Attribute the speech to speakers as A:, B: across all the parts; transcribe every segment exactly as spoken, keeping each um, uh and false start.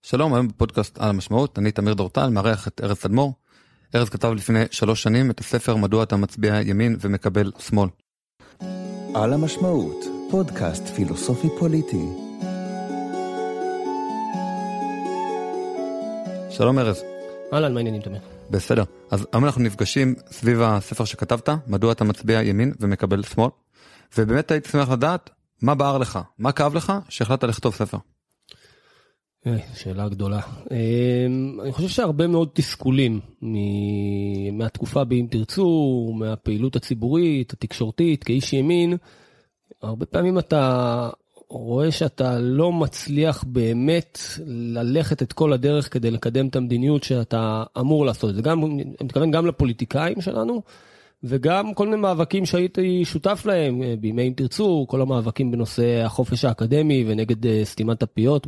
A: שלום, היום בפודקאסט על המשמעות, אני תמיר דורטל, מארח את ארז תדמור. ארז כתב לפני שלוש שנים את הספר מדוע אתה מצביע ימין ומקבל שמאל.
B: על המשמעות, פודקאסט פילוסופי פוליטי.
A: שלום ארז.
C: אהלן, מה העניינים תמיר?
A: בסדר, אז היום אנחנו נפגשים סביב הספר שכתבת, מדוע אתה מצביע ימין ומקבל שמאל, ובאמת הייתי שמח לדעת מה בער לך, מה כאב לך שהחלטת לכתוב ספר.
C: שאלה גדולה. אני חושב שהרבה מאוד תסכולים מהתקופה באם תרצו, מהפעילות הציבורית, התקשורתית, כאיש ימין, הרבה פעמים אתה רואה שאתה לא מצליח באמת ללכת את כל הדרך כדי לקדם את המדיניות שאתה אמור לעשות. זה גם, אני מתכוון גם לפוליטיקאים שלנו, וגם כל מיני מאבקים שהייתי שותף להם, בימי אם תרצו, כל המאבקים בנושא החופש האקדמי ונגד סתימת הפיות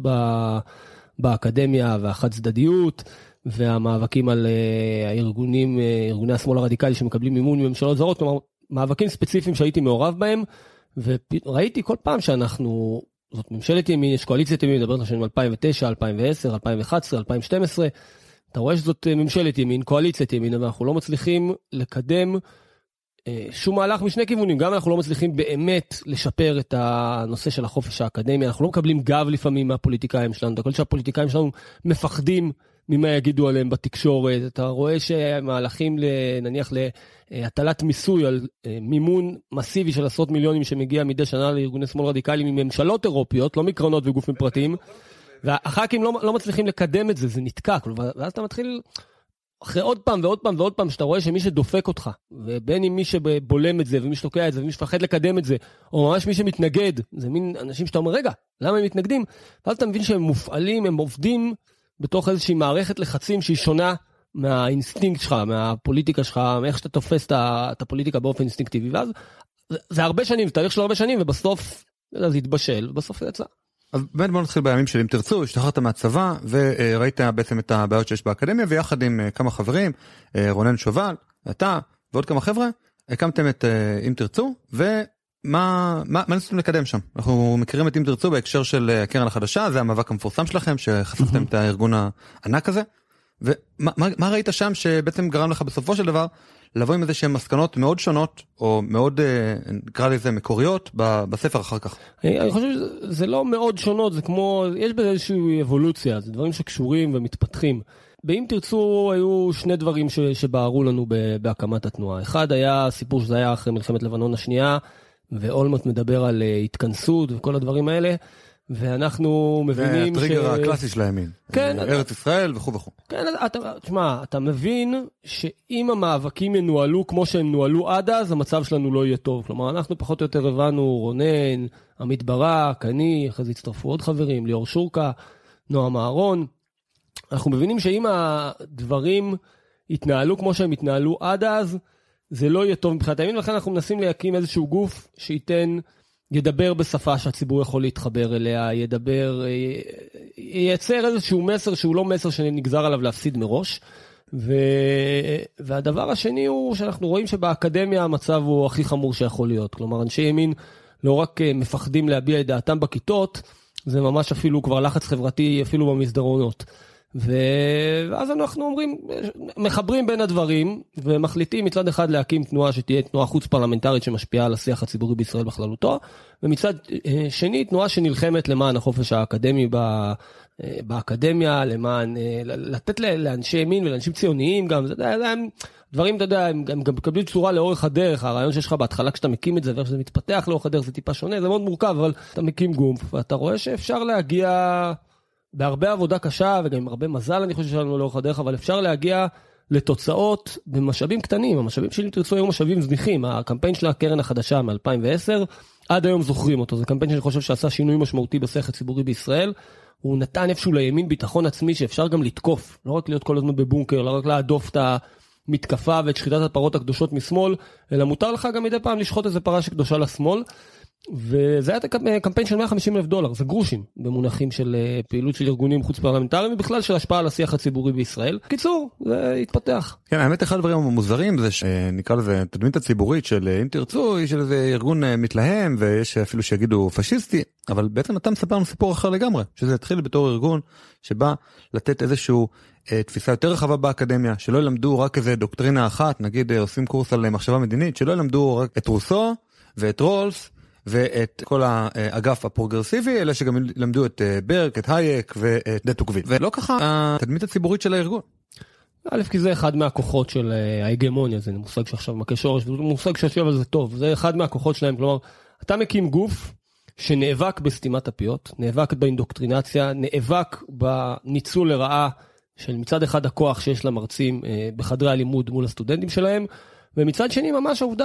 C: באקדמיה והחד צדדיות, והמאבקים על הארגונים, ארגוני השמאל הרדיקלי שמקבלים מימון מממשלות זרות, כלומר, מאבקים ספציפיים שהייתי מעורב בהם, וראיתי כל פעם שאנחנו, זאת ממשלת ימין, יש קואליציית ימין, מדברת לשנים אלפיים ותשע, אלפיים ועשר, אלפיים ואחת עשרה, אלפיים ושתים עשרה, אתה רואה שזאת ממשלת ימין, קואליציית ימין, אבל אנחנו לא מצליחים לקדם אה, שום מהלך משני כיוונים. גם אנחנו לא מצליחים באמת לשפר את הנושא של החופש האקדמי, אנחנו לא מקבלים גב לפעמים מהפוליטיקאים שלנו, אתה כל שהפוליטיקאים שלנו מפחדים ממה יגידו עליהם בתקשורת, אתה רואה שמהלכים נניח להטלת מיסוי על אה, מימון מסיבי של עשרות מיליונים שמגיע מדי שנה לארגוני שמאל רדיקליים מממשלות אירופיות, לא מקרנות וגופים פרטיים, והח"כים לא, לא מצליחים לקדם את זה, זה נתקע, ואז אתה מתחיל אחרי עוד פעם ועוד פעם ועוד פעם, שאתה רואה שמי שדופק אותך, ובין אם מי שבולם את זה, ומי שתוקע את זה, ומי שפחד לקדם את זה, או ממש מי שמתנגד, זה מין אנשים שאתה אומר, רגע, למה הם מתנגדים? ואז אתה מבין שהם מופעלים, הם עובדים בתוך איזושהי מערכת לחצים שהיא שונה מהאינסטינקט שלך, מהפוליטיקה שלך, מאיך שאתה תופס את הפוליטיקה באופן אינסטינקטיבי, ואז זה הרבה שנים, זה תהליך של הרבה שנים, ובסוף זה התבשל, ובסוף זה יצא.
A: אז באמת בוא נתחיל בימים של אם תרצו, השתחררת מהצבא וראית בעצם את הבעיות שיש באקדמיה, ויחד עם כמה חברים, רונן שובל, אתה ועוד כמה חבר'ה, הקמתם את אם תרצו, ומה מה, מה ניסיתם לקדם שם? אנחנו מכירים את אם תרצו בהקשר של הקרן החדשה, זה המאבק המפורסם שלכם, שחשפתם את הארגון הענק הזה, ומה מה, מה ראית שם שבעצם גרם לך בסופו של דבר, לבוא עם איזה שהן מסקנות מאוד שונות, או מאוד, נקרא לזה, מקוריות, בספר אחר כך.
C: אני, אני חושב שזה לא מאוד שונות, זה כמו, יש בזה איזושהי אבולוציה, זה דברים שקשורים ומתפתחים. באם תרצו, היו שני דברים ש, שבערו לנו בהקמת התנועה. אחד היה סיפור שזה היה אחרי מלחמת לבנון השנייה, ואולמרט מדבר על התכנסות וכל הדברים האלה, ואנחנו מבינים ש...
A: זה הטריגר הקלאסי של הימין.
C: כן.
A: ארץ ישראל וכו' וכו'.
C: כן, אתה, תשמע, אתה מבין שאם המאבקים ינועלו כמו שהם נועלו עד אז, המצב שלנו לא יהיה טוב. כלומר, אנחנו פחות או יותר הבנו, רונן, עמית ברק, אני, אחרי זה הצטרפו עוד חברים, ליאור שורקה, נועם אהרון. אנחנו מבינים שאם הדברים יתנהלו כמו שהם יתנהלו עד אז, זה לא יהיה טוב מבחינת הימין, ולכן אנחנו מנסים להקים איזשהו גוף שייתן... ידבר בשפה שהציבור יכול להתחבר אליה, ידבר, ייצר איזשהו מסר שהוא לא מסר שנגזר עליו להפסיד מראש, ו... והדבר השני הוא שאנחנו רואים שבאקדמיה המצב הוא הכי חמור שיכול להיות, כלומר אנשי ימין לא רק מפחדים להביע את דעתם בכיתות, זה ממש אפילו כבר לחץ חברתי אפילו במסדרונות. ואז אנחנו אומרים, מחברים בין הדברים, ומחליטים מצד אחד להקים תנועה שתהיה תנועה חוץ פרלמנטרית שמשפיעה על השיח הציבורי בישראל בכללותו, ומצד שני תנועה שנלחמת למען החופש האקדמי באקדמיה, למען, לתת לאנשי ימין ולאנשים ציוניים גם, זה דברים, אתה יודע, הם גם מקבלים צורה לאורך הדרך, הרעיון שיש לך בהתחלה כשאתה מקים את זה, ואיך שזה מתפתח לאורך הדרך זה טיפה שונה, זה מאוד מורכב, אבל אתה מקים גוף, ואתה רואה שאפשר להגיע... בהרבה עבודה קשה וגם עם הרבה מזל אני חושב שלנו לאורך הדרך, אבל אפשר להגיע לתוצאות במשאבים קטנים. המשאבים שלי תרצו היו משאבים זניחים. הקמפיין של הקרן החדשה מ-אלפיים ועשר, עד היום זוכרים אותו. זה קמפיין שאני חושב שעשה שינוי משמעותי בשיח הציבורי בישראל. הוא נתן איפשהו לימין ביטחון עצמי שאפשר גם לתקוף. לא רק להיות כל הזמן בבונקר, לא רק להדוף את המתקפה ואת שחיטת הפרות הקדושות משמאל, אלא מותר לך גם מדי פעם לשחוט איזה פרה שקדושה לשמאל. וזה היה קמפיין של מאה וחמישים אלף דולר, זה גרושים במונחים של פעילות של ארגונים חוץ פרלמנטריים, ובכלל של השפעה על השיח הציבורי בישראל. קיצור, זה התפתח.
A: כן, האמת אחד הדברים המוזרים זה שנקרא לזה תדמית הציבורית של אם תרצו, היא של איזה ארגון מתלהם, ויש אפילו שיגידו פשיסטי, אבל בעצם אתה מספר לנו סיפור אחר לגמרי, שזה התחיל בתור ארגון שבא לתת איזשהו תפיסה יותר רחבה באקדמיה, שלא ילמדו רק איזה דוקטרינה אחת, נגיד עושים קורס על מחשבה מדינית, שלא ילמדו רק את רוסו ואת רולס, ואת כל האגף הפרוגרסיבי, אלא שגם למדו את ברק, את הייק ואת דה טוקוויל. ולא ככה התדמית הציבורית של הארגון.
C: א', כי זה אחד מהכוחות של ההגמוניה, זה מושג שעכשיו מכה שורש, זה מושג שיושב על זה טוב, זה אחד מהכוחות שלהם, כלומר, אתה מקים גוף שנאבק בסתימת הפיות, נאבק באינדוקטרינציה, נאבק בניצול לרעה של מצד אחד הכוח שיש למרצים בחדרי הלימוד מול הסטודנטים שלהם, ומצד שני ממש העובדה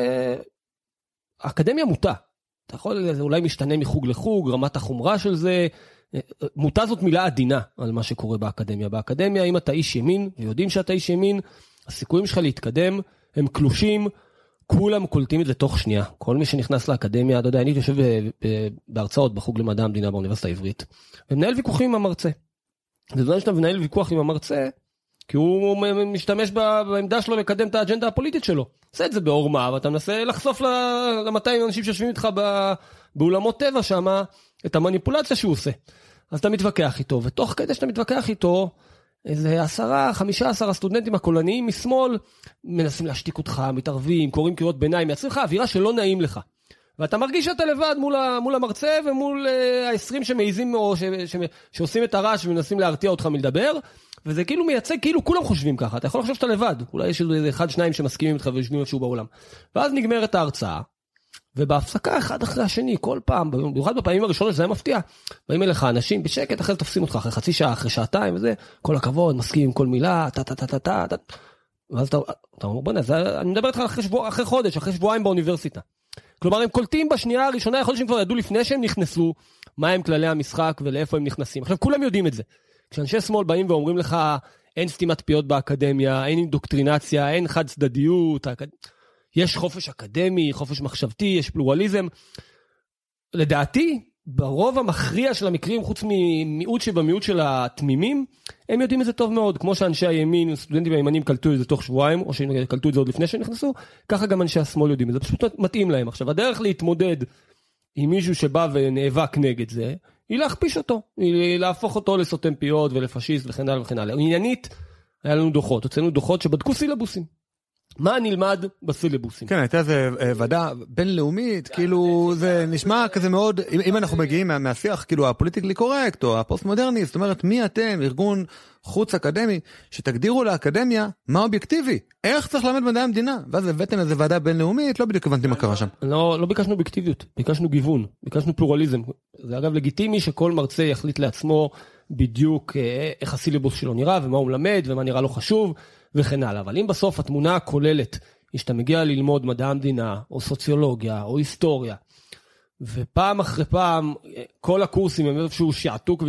C: שהאקדמיה מוטה. אתה יכול, זה אולי משתנה מחוג לחוג, רמת החומרה של זה, מוטה זאת מילה עדינה על מה שקורה באקדמיה. באקדמיה, אם אתה איש ימין, ויודעים שאתה איש ימין, הסיכויים שלך להתקדם הם קלושים, כולם קולטים את זה תוך שנייה. כל מי שנכנס לאקדמיה, אתה יודע, אני יושב בהרצאות בחוג למדע המדינה באוניברסיטה העברית, ומנהל ויכוחים עם המרצה. זה זמן שאתה מנהל ויכוח עם המרצה, כי הוא משתמש בעמדה שלו לקדם את האג'נדה הפוליטית שלו. עושה את זה בעורמה, ואתה מנסה לחשוף ל-מאתיים אנשים שיושבים איתך באולמות טבע שם, את המניפולציה שהוא עושה. אז אתה מתווכח איתו, ותוך כדי שאתה מתווכח איתו, איזה עשרה, חמישה עשר הסטודנטים הקולניים משמאל, מנסים להשתיק אותך, מתערבים, קוראים קריאות ביניים, מייצרים לך אווירה שלא נעים לך. ואתה מרגיש שאתה לבד מול, מול המרצה, ומול ה-עשרים שמעיזים, או ש, ש, שעושים את הרעש, ומנסים להרתיע אותך מלדבר, וזה כאילו מייצג, כאילו כולם חושבים ככה, אתה יכול לחשוב שאתה לבד, אולי יש איזה אחד, שניים שמסכימים איתך ויושבים איפשהו בעולם. ואז נגמרת ההרצאה, ובהפסקה אחד אחרי השני, כל פעם, במיוחד בפעמים הראשונות, זה היה מפתיע, באים אליך אנשים בשקט, אחרי תופסים אותך, אחרי חצי שעה, אחרי שעתיים, וזה, כל הכבוד, מסכים עם כל מילה, טה טה טה טה טה טה, ואז אתה, אתה אומר, בוא נע, אני מדבר איתך אחרי, שבוע, אחרי חודש, אחרי שבועיים באוניברסיטה. כלומר, הם קולטים בשנייה הראשונה, יכול להיות שהם כבר ידעו לפני שהם נכנסו, מה הם כללי המשחק ולאיפה הם נכנסים. עכשיו, כולם יודעים את זה. כשאנשי שמאל באים ואומרים לך, אין סתימת פיות באקדמיה, אין אינדוקטרינציה, אין חד צדדיות, יש חופש אקדמי, חופש מחשבתי, יש פלורליזם. לדעתי, ברוב המכריע של המקרים, חוץ ממיעוט שבמיעוט של התמימים, הם יודעים את זה טוב מאוד, כמו שאנשי הימין, סטודנטים הימנים קלטו את זה תוך שבועיים, או שקלטו את זה עוד לפני שהם נכנסו, ככה גם אנשי השמאל יודעים את זה, פשוט מתאים להם. עכשיו, הדרך להתמודד עם מישהו שבא ונאבק נגד זה, היא להכפיש אותו, היא להפוך אותו לסותם פיות ולפשיסט וכן הלאה וכן הלאה. עניינית, היה לנו דוחות, הוצאנו דוחות שבדקו סילבוסים. מה נלמד בסילבוסים?
A: כן, הייתה איזו ועדה בינלאומית, כאילו זה נשמע כזה מאוד, אם אנחנו מגיעים מהשיח, כאילו הפוליטיקלי קורקט או הפוסט-מודרני, זאת אומרת, מי אתם, ארגון חוץ אקדמי, שתגדירו לאקדמיה מה אובייקטיבי, איך צריך ללמד מדעי המדינה, ואז הבאתם איזו ועדה בינלאומית, לא בדיוק הבנתי מה קרה שם.
C: לא, לא ביקשנו אובייקטיביות, ביקשנו גיוון, ביקשנו פלורליזם. זה אגב לגיטימי שכל מרצה יחליט לעצמו בדיוק איך הסילבוס שלו נראה, ומה הוא מלמד, ומה נראה לו חשוב, וכן הלאה. אבל אם בסוף התמונה הכוללת היא שאתה מגיע ללמוד מדע המדינה, או סוציולוגיה, או היסטוריה, ופעם אחרי פעם, כל הקורסים הם איזשהו שעתוק, ו...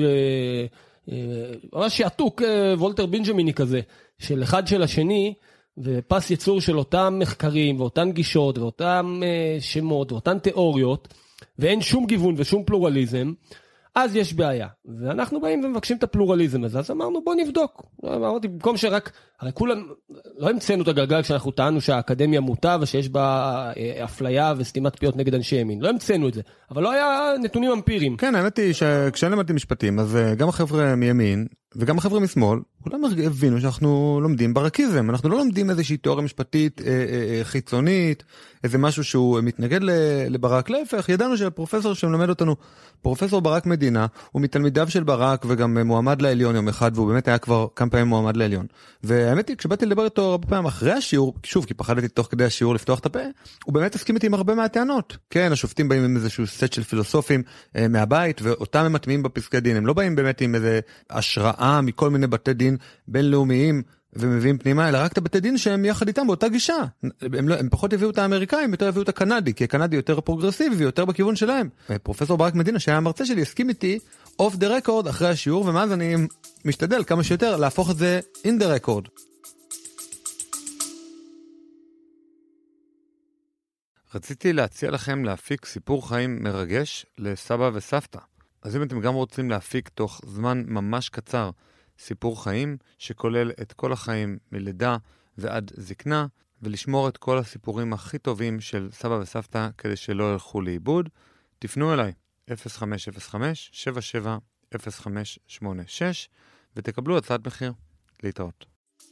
C: ממש שעתוק וולטר בנג'מיני כזה, של אחד של השני, ופס יצור של אותם מחקרים, ואותן גישות, ואותם שמות, ואותן תיאוריות, ואין שום גיוון ושום פלורליזם, אז יש בעיה. ואנחנו באים ומבקשים את הפלורליזם הזה, אז אמרנו בוא נבדוק. אמרתי, במקום שרק, הרי כולם, לא המצאנו את הגלגל כשאנחנו טענו שהאקדמיה מוטה, ושיש בה אפליה וסתימת פיות נגד אנשי ימין. לא המצאנו את זה. אבל לא היה נתונים אמפיריים.
A: כן, האמת היא שכשאני למדתי משפטים, אז גם החבר'ה מימין, וגם החבר'ה משמאל, כולם הבינו שאנחנו לומדים ברקיזם, אנחנו לא לומדים איזושהי תיאוריה משפטית אה, אה, חיצונית, איזה משהו שהוא מתנגד לברק, להפך, ידענו שהפרופסור שמלמד אותנו, פרופסור ברק מדינה, הוא מתלמידיו של ברק וגם מועמד לעליון יום אחד, והוא באמת היה כבר כמה פעמים מועמד לעליון. והאמת היא, כשבאתי לדבר איתו הרבה פעמים אחרי השיעור, שוב, כי פחדתי תוך כדי השיעור לפתוח את הפה, הוא באמת הסכים איתי עם הרבה מהטענות. כן, השופטים באים עם איזשהו סט של פילוסופים אה, מהבית, ואותם הם מטמיעים בפסקי דין, הם לא באים באמת עם איזה השראה מכל מיני בתי דין בינלאומיים ומביאים פנימה, אלא רק את הבתי דין שהם יחד איתם באותה גישה. הם, לא, הם פחות הביאו את האמריקאים, יותר הביאו את הקנדי, כי הקנדי יותר פרוגרסיבי ויותר בכיוון שלהם. פרופסור ברק מדינה, שהיה המרצה שלי, הסכים איתי off the record אחרי השיעור, ומאז אני משתדל כמה שיותר להפוך את זה in the record. רציתי להציע לכם להפיק סיפור חיים מרגש לסבא וסבתא. אז אם אתם גם רוצים להפיק תוך זמן ממש קצר סיפור חיים שכולל את כל החיים מלידה ועד זקנה, ולשמור את כל הסיפורים הכי טובים של סבא וסבתא כדי שלא ילכו לאיבוד, תפנו אליי אפס חמש אפס חמש שבע שבע אפס חמש שמונה שש ותקבלו הצעת מחיר. להתראות.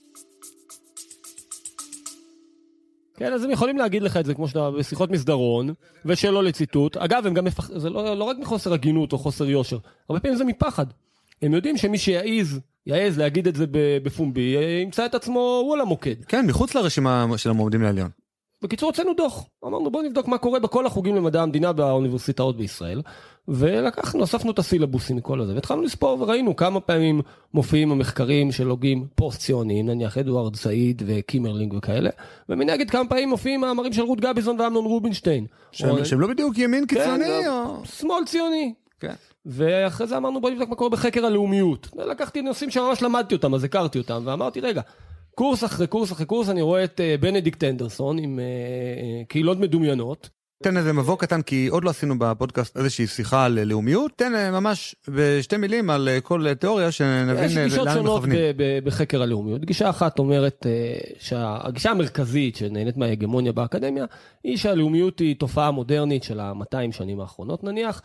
C: כן, אז הם יכולים להגיד לך את זה כמו שאתה בשיחות מסדרון, ושלא לציטוט. אגב, הם גם מפח... זה לא, לא רק מחוסר הגינות או חוסר יושר, הרבה פעמים זה מפחד. הם יודעים שמי שיעז, יעז להגיד את זה בפומבי, ימצא את עצמו הוא על המוקד.
A: כן, מחוץ לרשימה של המועמדים לעליון.
C: בקיצור, הוצאנו דוח. אמרנו, בואו נבדוק מה קורה בכל החוגים למדע המדינה באוניברסיטאות בישראל, ולקחנו, אספנו את הסילבוסים מכל הזה, והתחלנו לספור וראינו כמה פעמים מופיעים המחקרים של הוגים פוסט-ציוניים, נניח אדוארד סעיד וקימרלינג וכאלה, ומנגד כמה פעמים מופיעים מאמרים של רות גביזון ואמנון רובינשטיין.
A: שהם, שהם לא בדיוק ימין קיצוני
C: כן,
A: או...
C: שמאל ציוני.
A: כן.
C: ואחרי זה אמרנו, בואו נבדוק מה קורה בחקר הלאומיות. לקחתי נושאים שממש למדתי אותם, אז הכרתי אותם, ואמרתי, רגע, קורס אחרי קורס אחרי קורס, אני רואה את בנדיקט אנדרסון עם קהילות מדומיינות.
A: תן איזה מבוא קטן, כי עוד לא עשינו בפודקאסט איזושהי שיחה על לאומיות. תן ממש בשתי מילים על כל תיאוריה שנבין לאן מכוונים.
C: יש גישות שונות בחקר הלאומיות. גישה אחת אומרת שהגישה המרכזית שנהנית מההגמוניה באקדמיה, היא שהלאומיות היא תופעה מודרנית של ה-מאתיים שנים האחרונות נניח,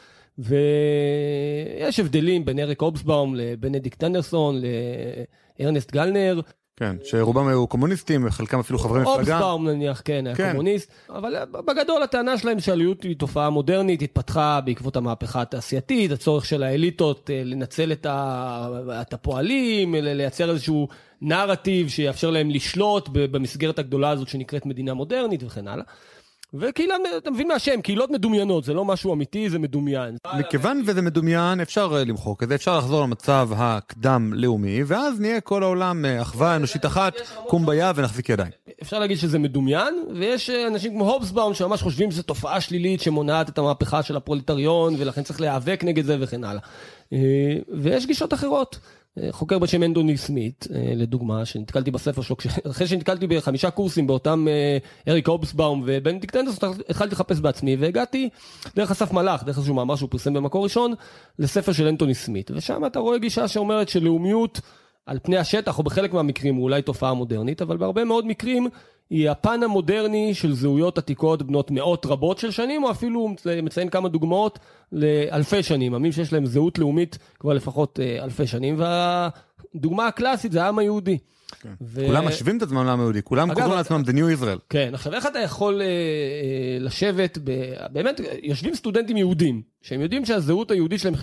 C: ויש הבדלים בין אריק אובסבאום לבנדיקט אנדרסון, לארנסט גלנר,
A: כן, שרובם היו קומוניסטים, וחלקם אפילו חברי מפלגה.
C: אובסבאום נניח, כן, היה כן. קומוניסט, אבל בגדול הטענה שלהם שהלאומיות היא תופעה מודרנית, התפתחה בעקבות המהפכה התעשייתית, הצורך של האליטות לנצל את, ה... את הפועלים, לייצר איזשהו נרטיב שיאפשר להם לשלוט במסגרת הגדולה הזאת שנקראת מדינה מודרנית וכן הלאה. וקהילה, אתה מבין מהשם, קהילות מדומיינות, זה לא משהו אמיתי, זה מדומיין.
A: מכיוון וזה מדומיין, אפשר למחוק את זה, אפשר לחזור למצב הקדם-לאומי, ואז נהיה כל העולם אחווה אנושית אחת, קומביה ונחזיק ידיים.
C: אפשר להגיד שזה מדומיין, ויש אנשים כמו הובסבאום שממש חושבים שזו תופעה שלילית שמונעת את המהפכה של הפרולטריון, ולכן צריך להיאבק נגד זה וכן הלאה. ויש גישות אחרות. חוקר בשם אנטוני סמית, לדוגמה, שנתקלתי בספר שלו, אחרי שנתקלתי בחמישה קורסים באותם אריק אובסבאום ובנדיקט אנדרסון, התחלתי לחפש בעצמי, והגעתי דרך אסף מלאך, דרך איזשהו מאמר שהוא פרסם במקור ראשון, לספר של אנטוני סמית. ושם אתה רואה גישה שאומרת שלאומיות על פני השטח, או בחלק מהמקרים, הוא אולי תופעה מודרנית, אבל בהרבה מאוד מקרים, היא הפן המודרני של זהויות עתיקות בנות מאות רבות של שנים, או אפילו מציין כמה דוגמאות לאלפי שנים, עמים שיש להם זהות לאומית כבר לפחות אלפי שנים, והדוגמה הקלאסית זה העם היהודי.
A: כן. ו... כולם משווים את עצמם לעם היהודי, כולם קוראים לעצמם The New Israel.
C: כן, עכשיו איך אתה יכול אה, אה, לשבת, ב... באמת יושבים סטודנטים יהודים, שהם יודעים שהזהות היהודית שלהם,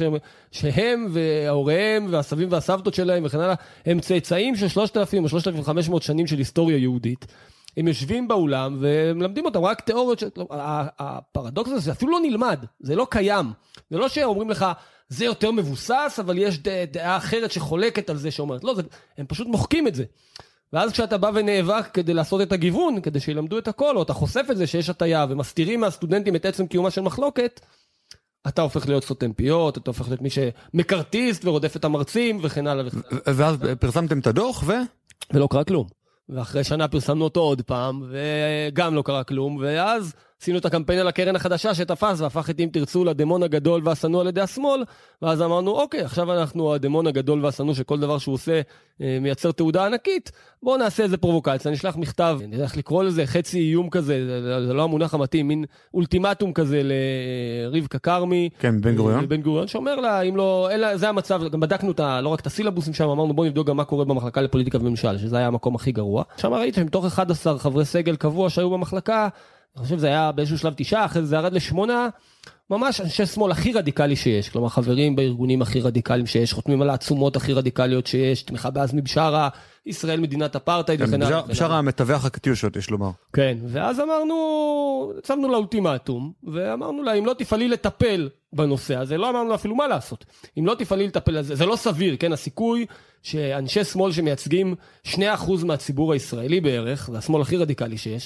C: שהם וההוריהם והסבים והסבתות שלהם וכן הלאה, הם צאצאים של שלושת אלפים או שלושת אלפים וחמש מאות שנים של היסטוריה יהודית, הם יושבים באולם ומלמדים אותם רק תיאוריות, ש... הפרדוקס הזה אפילו לא נלמד, זה לא קיים, זה לא שאומרים לך, זה יותר מבוסס, אבל יש דעה אחרת שחולקת על זה שאומרת, לא, זה, הם פשוט מוחקים את זה. ואז כשאתה בא ונאבק כדי לעשות את הגיוון, כדי שילמדו את הכל, או אתה חושף את זה שיש הטיה, ומסתירים מהסטודנטים את עצם קיומה של מחלוקת, אתה הופך להיות סותם פיות, אתה הופך להיות מי שמקרטיסט ורודף את המרצים, וכן הלאה וכן הלאה.
A: ואז פרסמתם את הדוח, ו...
C: ולא קרה כלום. ואחרי שנה פרסמנו אותו עוד פעם, וגם לא קרה כלום, ואז עשינו את הקמפיין על הקרן החדשה שתפס, והפך את אם תרצו לדמון הגדול והשנוא על ידי השמאל, ואז אמרנו, אוקיי, עכשיו אנחנו הדמון הגדול והשנוא שכל דבר שהוא עושה מייצר תעודה ענקית, בואו נעשה איזה פרובוקציה, נשלח מכתב, נלך לקרוא לזה חצי איום כזה, זה, זה לא המונח המתאים, מין אולטימטום כזה לרבקה כרמי,
A: כן, בן גוריון,
C: בן גוריון, שאומר לה, אם לא, אלא, זה המצב, גם בדקנו את, לא רק את הסילבוסים שם, אמרנו בואו נבדוק גם מה קורה במחלקה לפוליטיקה וממשל, שזה היה המקום הכי גרוע. שם ראיתי שמתוך אחד עשר חברי סגל קבוע שהיו במחלקה, אני חושב שזה היה באיזשהו שלב תשעה, אחרי זה ירד לשמונה, ממש אנשי שמאל הכי רדיקלי שיש, כלומר חברים בארגונים הכי רדיקליים שיש, חותמים על העצומות הכי רדיקליות שיש, תמיכה בעזמי בשארה, ישראל מדינת אפרטהייד וכן הלאה.
A: בשארה המתווך הקטיושות, יש לומר.
C: כן, ואז אמרנו, שמנו לאולטימטום, ואמרנו לה, אם לא תפעלי לטפל בנושא הזה, לא אמרנו אפילו מה לעשות. אם לא תפעלי לטפל, זה, זה לא סביר, כן, הסיכוי שאנשי שמאל שמייצגים שני אחוז מהציבור הישראלי בערך, זה השמאל הכי רדיקלי שיש,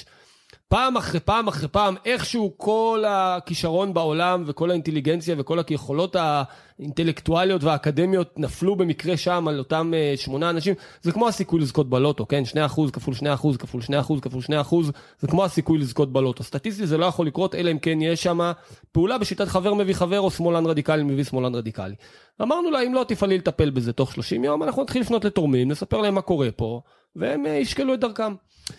C: פעם אחרי פעם אחרי פעם, איכשהו כל הכישרון בעולם וכל האינטליגנציה וכל היכולות האינטלקטואליות והאקדמיות נפלו במקרה שם על אותם שמונה אנשים. זה כמו הסיכוי לזכות בלוטו, כן? שני אחוז כפול שני אחוז כפול שני אחוז כפול שני אחוז, זה כמו הסיכוי לזכות בלוטו. סטטיסטית זה לא יכול לקרות, אלא אם כן יש שם פעולה בשיטת חבר מביא חבר או שמאלן רדיקלי מביא שמאלן רדיקלי. אמרנו לה, אם לא תפעלי לטפל בזה תוך שלושים יום, אנחנו נתחיל לפנות לתורמים, נספר להם מה קורה פה, והם ישקלו את דרכם.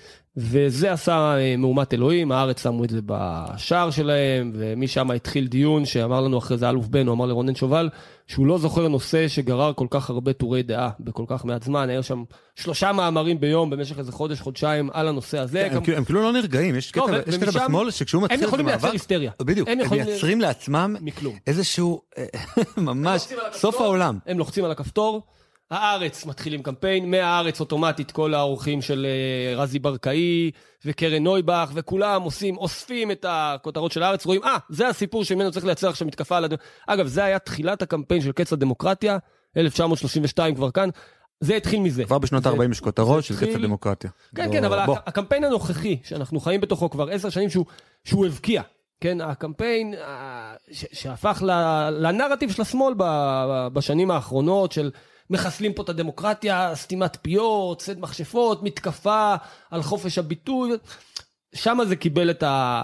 C: וזה עשה מהומת אלוהים, הארץ שמו את זה בשער שלהם, ומשם התחיל דיון שאמר לנו אחרי זה אלוף בן, הוא אמר לרונן שובל, שהוא לא זוכר נושא שגרר כל כך הרבה טורי דעה, בכל כך מעט זמן, היה שם שלושה מאמרים ביום, במשך איזה חודש, חודשיים, על הנושא הזה.
A: הם כאילו לא נרגעים, יש קטע בשמאל, שכשהוא מתחיל
C: את המאבק, הם יכולים לייצר היסטריה.
A: בדיוק, הם מייצרים לעצמם איזשהו, ממש, סוף העולם.
C: הם לוחצים על הכפתור, הארץ מתחילים קמפיין, מהארץ אוטומטית כל האורחים של רזי ברקאי וקרן נויבך וכולם עושים, אוספים את הכותרות של הארץ, רואים, אה, זה הסיפור שממנו צריך לייצר עכשיו מתקפה על הדמוקרטיה. אגב, זה היה תחילת הקמפיין של קץ הדמוקרטיה, אלף תשע מאות שלושים ושתיים כבר כאן, זה התחיל מזה.
A: כבר בשנות ה-ארבעים יש כותרות של קץ הדמוקרטיה.
C: כן, כן, אבל הקמפיין הנוכחי, שאנחנו חיים בתוכו כבר עשר שנים שהוא הבקיע, כן, הקמפיין שהפך לנרטיב של השמאל בשנים האחרונות של מחסלים פה את הדמוקרטיה, סתימת פיות, צד מכשפות, מתקפה על חופש הביטוי. שם זה קיבל את ה...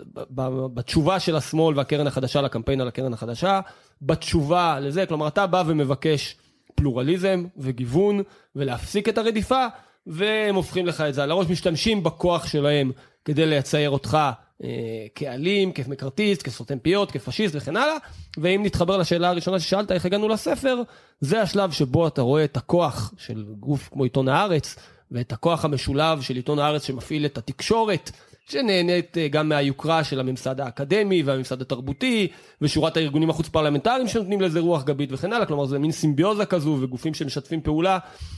C: בתשובה של השמאל והקרן החדשה לקמפיין על הקרן החדשה, בתשובה לזה, כלומר אתה בא ומבקש פלורליזם וגיוון ולהפסיק את הרדיפה, והם הופכים לך את זה על הראש, משתמשים בכוח שלהם כדי לייצר אותך אה, כאלים, כמקרטיסט, כסותם פיות, כפשיסט וכן הלאה. ואם נתחבר לשאלה הראשונה ששאלת איך הגענו לספר, זה השלב שבו אתה רואה את הכוח של גוף כמו עיתון הארץ, ואת הכוח המשולב של עיתון הארץ שמפעיל את התקשורת, שנהנית גם מהיוקרה של הממסד האקדמי והממסד התרבותי, ושורת הארגונים החוץ פרלמנטריים שנותנים לזה רוח גבית וכן הלאה. כלומר זה מין סימביוזה כזו, וגופים שמשתפים פעולה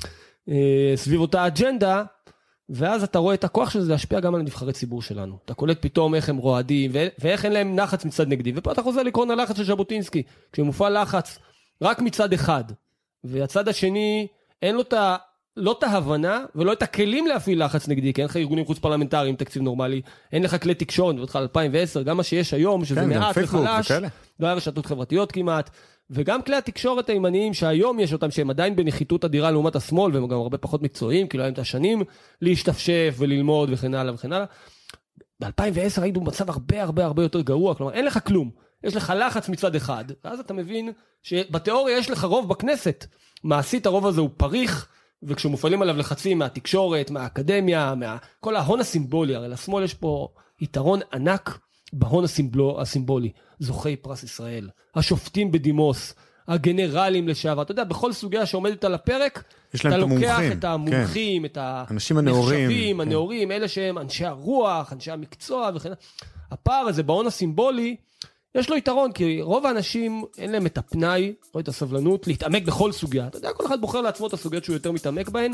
C: אה, סביב אותה אג'נדה, ואז אתה רואה את הכוח של זה להשפיע גם על הנבחרי ציבור שלנו. אתה קולט פתאום איך הם רועדים, ואיך אין להם לחץ מצד נגדי. ופה אתה חוזר לקרון הלחץ של ז'בוטינסקי, כשמופעל לחץ רק מצד אחד, והצד השני אין לו את ה... לא את ההבנה, ולא את הכלים להפעיל לחץ נגדי, כי אין לך ארגונים חוץ פרלמנטריים, תקציב נורמלי, אין לך כלי תקשורת, ואותך אלפיים ועשר, גם מה שיש היום, שזה כן, מעט וחלש, לא היה רשתות חברתיות כמעט, וגם כלי התקשורת הימניים שהיום יש אותם, שהם עדיין בנחיתות אדירה לעומת השמאל, והם גם הרבה פחות מקצועיים, כי לא היה את השנים להשתפשף וללמוד וכן הלאה וכן הלאה. ב-אלפיים ועשר היינו במצב הרבה הרבה הרבה יותר גרוע, כלומר אין לך כלום, יש לך לחץ מצד אחד, ואז אתה מבין שבתיאוריה יש לך רוב בכנסת, מעשית הרוב הזה הוא פריך, וכשמופעלים עליו לחצים מהתקשורת, מהאקדמיה, מה... כל ההון הסימבולי, הרי לשמאל יש פה יתרון ענק בהון הסימבול, הסימבולי, זוכי פרס ישראל, השופטים בדימוס, הגנרלים לשעבר, אתה יודע, בכל סוגיה שעומדת על הפרק, אתה לוקח את המומחים, כן. את
A: האנשים הנאורים,
C: הנאורים, כן. אלה שהם אנשי הרוח, אנשי המקצוע וכן. הפער הזה בהון הסימבולי, יש לו יתרון, כי רוב האנשים אין להם את הפנאי, או את הסבלנות, להתעמק בכל סוגיה. אתה יודע, כל אחד בוחר לעצמו את הסוגיות שהוא יותר מתעמק בהן.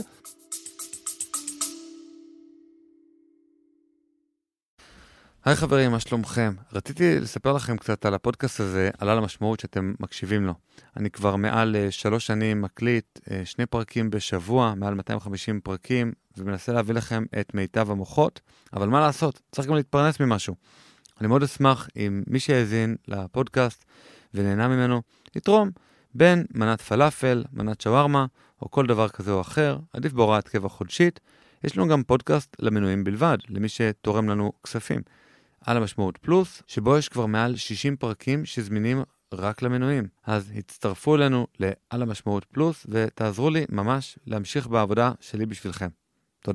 A: היי חברים, מה שלומכם? רציתי לספר לכם קצת על הפודקאסט הזה, על המשמעות שאתם מקשיבים לו. אני כבר מעל שלוש שנים מקליט, שני פרקים בשבוע, מעל מאתיים וחמישים פרקים, ומנסה להביא לכם את מיטב המוחות, אבל מה לעשות? צריך גם להתפרנס ממשהו. אני מאוד אשמח אם מי שיאזין לפודקאסט ונהנה ממנו, יתרום בין מנת פלאפל, מנת שווארמה, או כל דבר כזה או אחר, עדיף בהוראת קבע חודשית. יש לנו גם פודקאסט למנויים בלבד, למי שתורם לנו כספים. על המשמעות פלוס, שבו יש כבר מעל שישים פרקים שזמינים רק למנויים. אז הצטרפו אלינו לעל המשמעות פלוס, ותעזרו לי ממש להמשיך בעבודה שלי בשבילכם. תודה.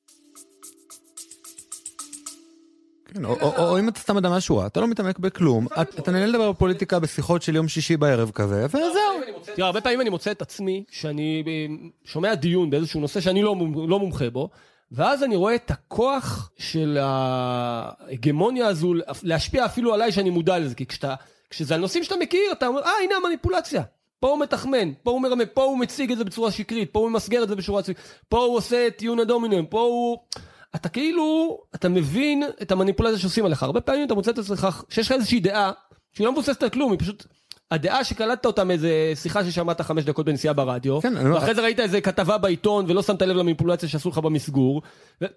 A: כן, או, או, או אם אתה סתם אדם משהו, אתה לא מתעמק בכלום, אתה נהנה לדבר בפוליטיקה בשיחות של יום שישי בערב כזה, וזהו.
C: תראה, הרבה פעמים אני מוצא את עצמי, שאני שומע דיון באיזשהו נושא שאני לא, לא מומחה בו, ואז אני רואה את הכוח של ההגמוניה הזו, להשפיע אפילו עליי שאני מודע לזה, כי כשאתה, כשזה הנושאים שאתה מכיר, אתה אומר, אה, הנה המניפולציה. פה הוא מתחמן, פה הוא מרמה, פה הוא מציג את זה בצורה שקרית, פה הוא מסגר את זה בצורה שקרית, פה הוא עושה את טיעון הדומינוים, פה הוא... אתה כאילו, אתה מבין את המניפולציה שעושים עליך. הרבה פעמים אתה מוצא את עצמך שיש לך איזושהי דעה, שהיא לא מבוססת על כלום, היא פשוט... הדעה שקלטת אותה מאיזה שיחה ששמעת חמש דקות בנסיעה ברדיו, כן, ואחרי לא... זה ראית איזה כתבה בעיתון, ולא שמת לב למניפולציה שעשו לך במסגור, ו...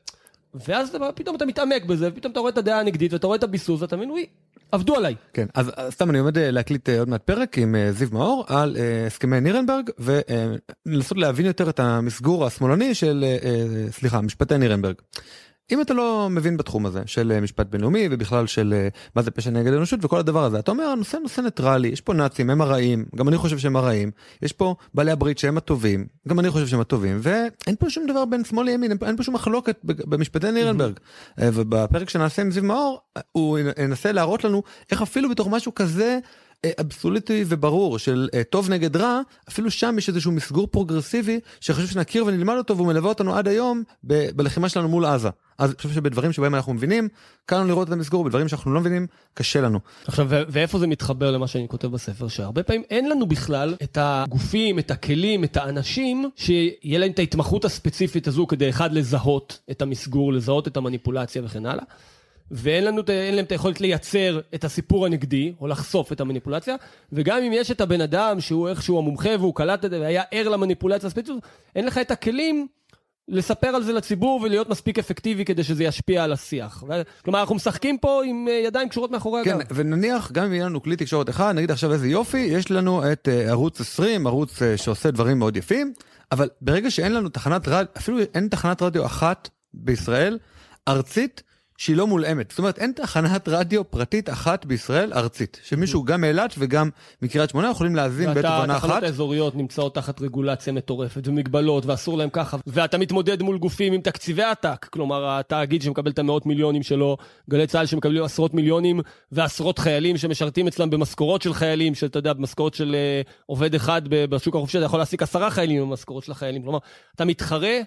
C: ואז פתאום אתה מתעמק בזה, ופתאום אתה רואה את הדעה הנגדית, ואתה רואה את הביסוס, ואתה מבין, וואי, עבדו עליי.
A: כן, אז סתם אני עומד להקליט עוד מעט פרק עם זיו מאור על הסכמי נירנברג, ולנסות להבין יותר את המסגור השמאלני של, סליחה, משפטי נירנברג. אם אתה לא מבין בתחום הזה של משפט בינלאומי ובכלל של מה זה פשע נגד האנושות וכל הדבר הזה, אתה אומר, הנושא נושא ניטרלי, יש פה נאצים, הם הרעים, גם אני חושב שהם הרעים, יש פה בעלי הברית שהם הטובים, גם אני חושב שהם הטובים, ואין פה שום דבר בין שמאל לימין, אין פה שום מחלוקת במשפטי נירנברג. ובפרק שנעשה עם זיו מאור, הוא ינסה להראות לנו איך אפילו בתוך משהו כזה אבסולוטי וברור של טוב נגד רע, אפילו שם יש איזשהו מסגור פרוגרסיבי שחשוב שנכיר ונלמד אותו, והוא מלווה אותנו עד היום ב- בלחימה שלנו מול עזה. אז אני חושב שבדברים שבהם אנחנו מבינים, קל לנו לראות את המסגור, בדברים שאנחנו לא מבינים, קשה לנו.
C: עכשיו, ו- ואיפה זה מתחבר למה שאני כותב בספר, שהרבה פעמים אין לנו בכלל את הגופים, את הכלים, את האנשים, שיהיה להם את ההתמחות הספציפית הזו, כדי אחד לזהות את המסגור, לזהות את המניפולציה וכן הלאה. ואין לנו, אין להם את היכולת לייצר את הסיפור הנגדי, או לחשוף את המניפולציה, וגם אם יש את הבן אדם שהוא איכשהו המומחה, והוא קלט את זה, והיה ער למניפולציה הספציפית, אין לך את הכלים לספר על זה לציבור, ולהיות מספיק אפקטיבי כדי שזה ישפיע על השיח. כלומר, אנחנו משחקים פה עם ידיים קשורות מאחורי הגב.
A: כן, ונניח, גם אם יהיה לנו כלי תקשורת אחד, נגיד עכשיו איזה יופי, יש לנו את ערוץ עשרים, ערוץ שעושה דברים מאוד יפים, אבל ברגע שאין לנו תחנת רדיו, אפילו אין תחנת רדיו אחת בישראל, ארצית, שהיא לא מולאמת. זאת אומרת, אין תחנת רדיו פרטית אחת בישראל ארצית, שמישהו גם מאילת וגם מקריית שמונה יכולים להזין בעת ובעונה אחת.
C: התחנות האזוריות נמצאות תחת רגולציה מטורפת ומגבלות, ואסור להם ככה, ואתה מתמודד מול גופים עם תקציבי עתק, כלומר, התאגיד שמקבל את המאות מיליונים שלו, גלי צה"ל שמקבלים עשרות מיליונים, ועשרות חיילים שמשרתים אצלם במשכורות של חיילים, שאתה יודע, במשכורות של uh, עובד אחד בשוק החופשי, אתה יכול להשיג עשרה חיילים במשכורות של החיילים. כלומר, אתה מתחרה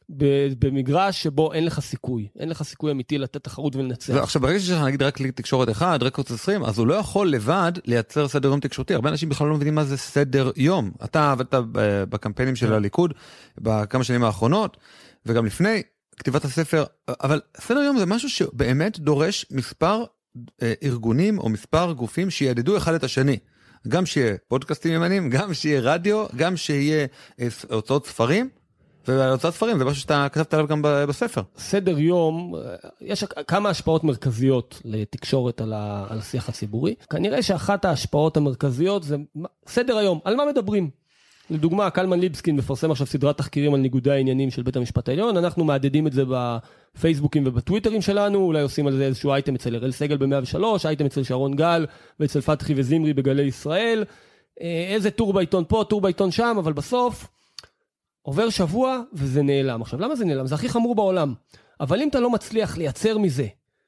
C: במגרש שבו אין לך סיכוי, אין לך סיכוי אמיתי לתת תחרות ולנצח.
A: עכשיו, ברגע שיש לך נגיד רק תקשורת אחד, רק ערוץ עשרים, אז הוא לא יכול לבד לייצר סדר יום תקשורתי. הרבה אנשים בכלל לא מבינים מה זה סדר יום. אתה עבדת בקמפיינים של הליכוד, בכמה שנים האחרונות, וגם לפני כתיבת הספר, אבל סדר יום זה משהו שבאמת דורש מספר ארגונים או מספר גופים שיעדדו אחד את השני. גם שיהיה פודקאסטים ימנים, גם שיהיה רדיו, גם שיהיה הוצאות ספרים, והוצאת ספרים, זה משהו שאתה כתבת עליו גם בספר.
C: סדר יום, יש כמה השפעות מרכזיות לתקשורת על השיח הציבורי. כנראה שאחת ההשפעות המרכזיות זה סדר היום, על מה מדברים. לדוגמה, קלמן ליבסקין מפרסם עכשיו סדרת תחקירים על ניגודי העניינים של בית המשפט העליון, אנחנו מעדדים את זה בפייסבוקים ובטוויטרים שלנו, אולי עושים על זה איזשהו אייטם אצל אראל סגל ב-מאה ושלוש, אייטם אצל שרון גל ואצל פתחי וזמרי בגלי ישראל, איזה טור בעיתון פה, טור בעיתון שם, אבל בסוף עובר שבוע וזה נעלם. עכשיו, למה זה נעלם? זה הכי חמור בעולם. אבל אם אתה לא מצליח לייצר מזה,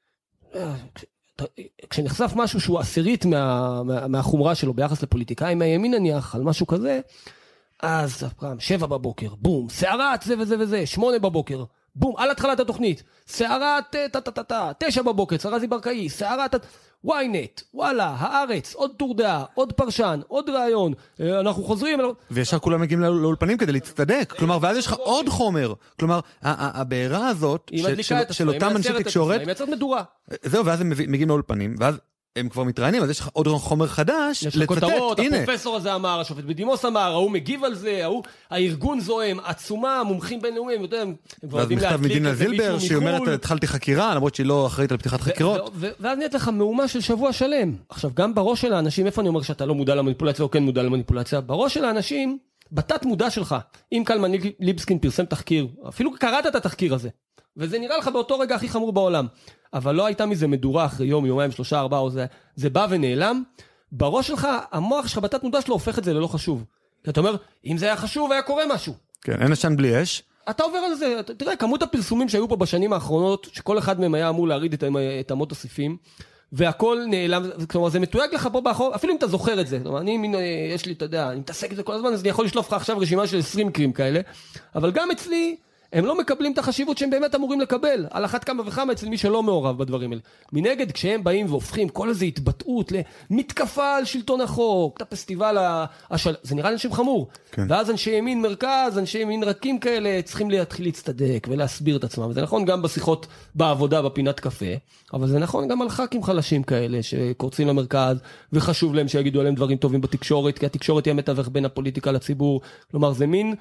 C: כשנחשף משהו שהוא עשירית מה, מה, מהחומרה שלו ביחס לפוליטיקאים מהימין נניח, על משהו כזה, אז פעם, שבע בבוקר, בום, שערת זה וזה וזה, שמונה בבוקר, בום, על התחלת התוכנית, שערת, טה-טה-טה-טה, תשע בבוקר, שרזי ברקאי, שערת, וויינט, וואלה, הארץ, עוד טור דעה, עוד פרשן, עוד רעיון, אנחנו חוזרים.
A: וישר כולם מגיעים לאולפנים כדי להצטדק, כלומר, ואז יש לך עוד חומר, כלומר, הבעירה הזאת של אותם אנשי תקשורת,
C: היא מייצרת מדורה.
A: זהו, ואז הם מגיעים לאולפנים, ואז הם כבר מתראיינים, אז יש לך עוד חומר חדש
C: לצטט, כותרות, הפרופסור הזה אמר, השופט בדימוס אמר, הוא מגיב על זה, הארגון זוהם, עצומה, מומחים בינלאומיים,
A: ואז מכתב מדינה זילבר, שהיא אומרת, התחלתי חקירה, למרות שהיא לא אחראית על פתיחת חקירות.
C: ואז נהיית לך מאומה של שבוע שלם. עכשיו, גם בראש של האנשים, איפה אני אומר שאתה לא מודע למניפולציה או כן מודע למניפולציה? בראש של האנשים, בתת מודע שלך, אם קלמן ליבסקין פרסם תחקיר, אפילו קראת את התחקיר הזה, וזה נראה לך באותו רגע הכי חמור בעולם, אבל לא הייתה מזה מדורה אחרי יום, יומיים, שלושה, ארבעה, או זה, זה בא ונעלם, בראש שלך, המוח שלך, בתת מודע שלו, הופך את זה ללא חשוב. כי אתה אומר, אם זה היה חשוב, היה קורה משהו.
A: כן, אין עשן בלי אש.
C: אתה עובר על זה, תראה, כמות הפרסומים שהיו פה בשנים האחרונות, שכל אחד מהם היה אמור להריד את, את אמות הסיפים, והכל נעלם, כלומר, זה מתויג לך פה באחור, אפילו אם אתה זוכר את זה, כלומר, אני, יש לי, אתה יודע, אני מתעסק את זה כל הזמן, אז אני יכול לשלוף לך עכשיו רשימה של עשרים מקרים כאלה, אבל גם אצלי, הם לא מקבלים את החשיבות שהם באמת אמורים לקבל, על אחת כמה וכמה אצל מי שלא מעורב בדברים האלה. מנגד, כשהם באים והופכים כל איזו התבטאות למתקפה על שלטון החוק, את הפסטיבל, השל... זה נראה לאנשים חמור. כן. ואז אנשי ימין מרכז, אנשי ימין רכים כאלה, צריכים להתחיל להצטדק ולהסביר את עצמם. וזה נכון גם בשיחות בעבודה, בפינת קפה, אבל זה נכון גם על ח"כים חלשים כאלה, שקורצים למרכז, וחשוב להם שיגידו עליהם דברים טובים בתקשורת, כי התקשורת היא המתווך בין הפוליטיקה לציבור. כלומר, זה מין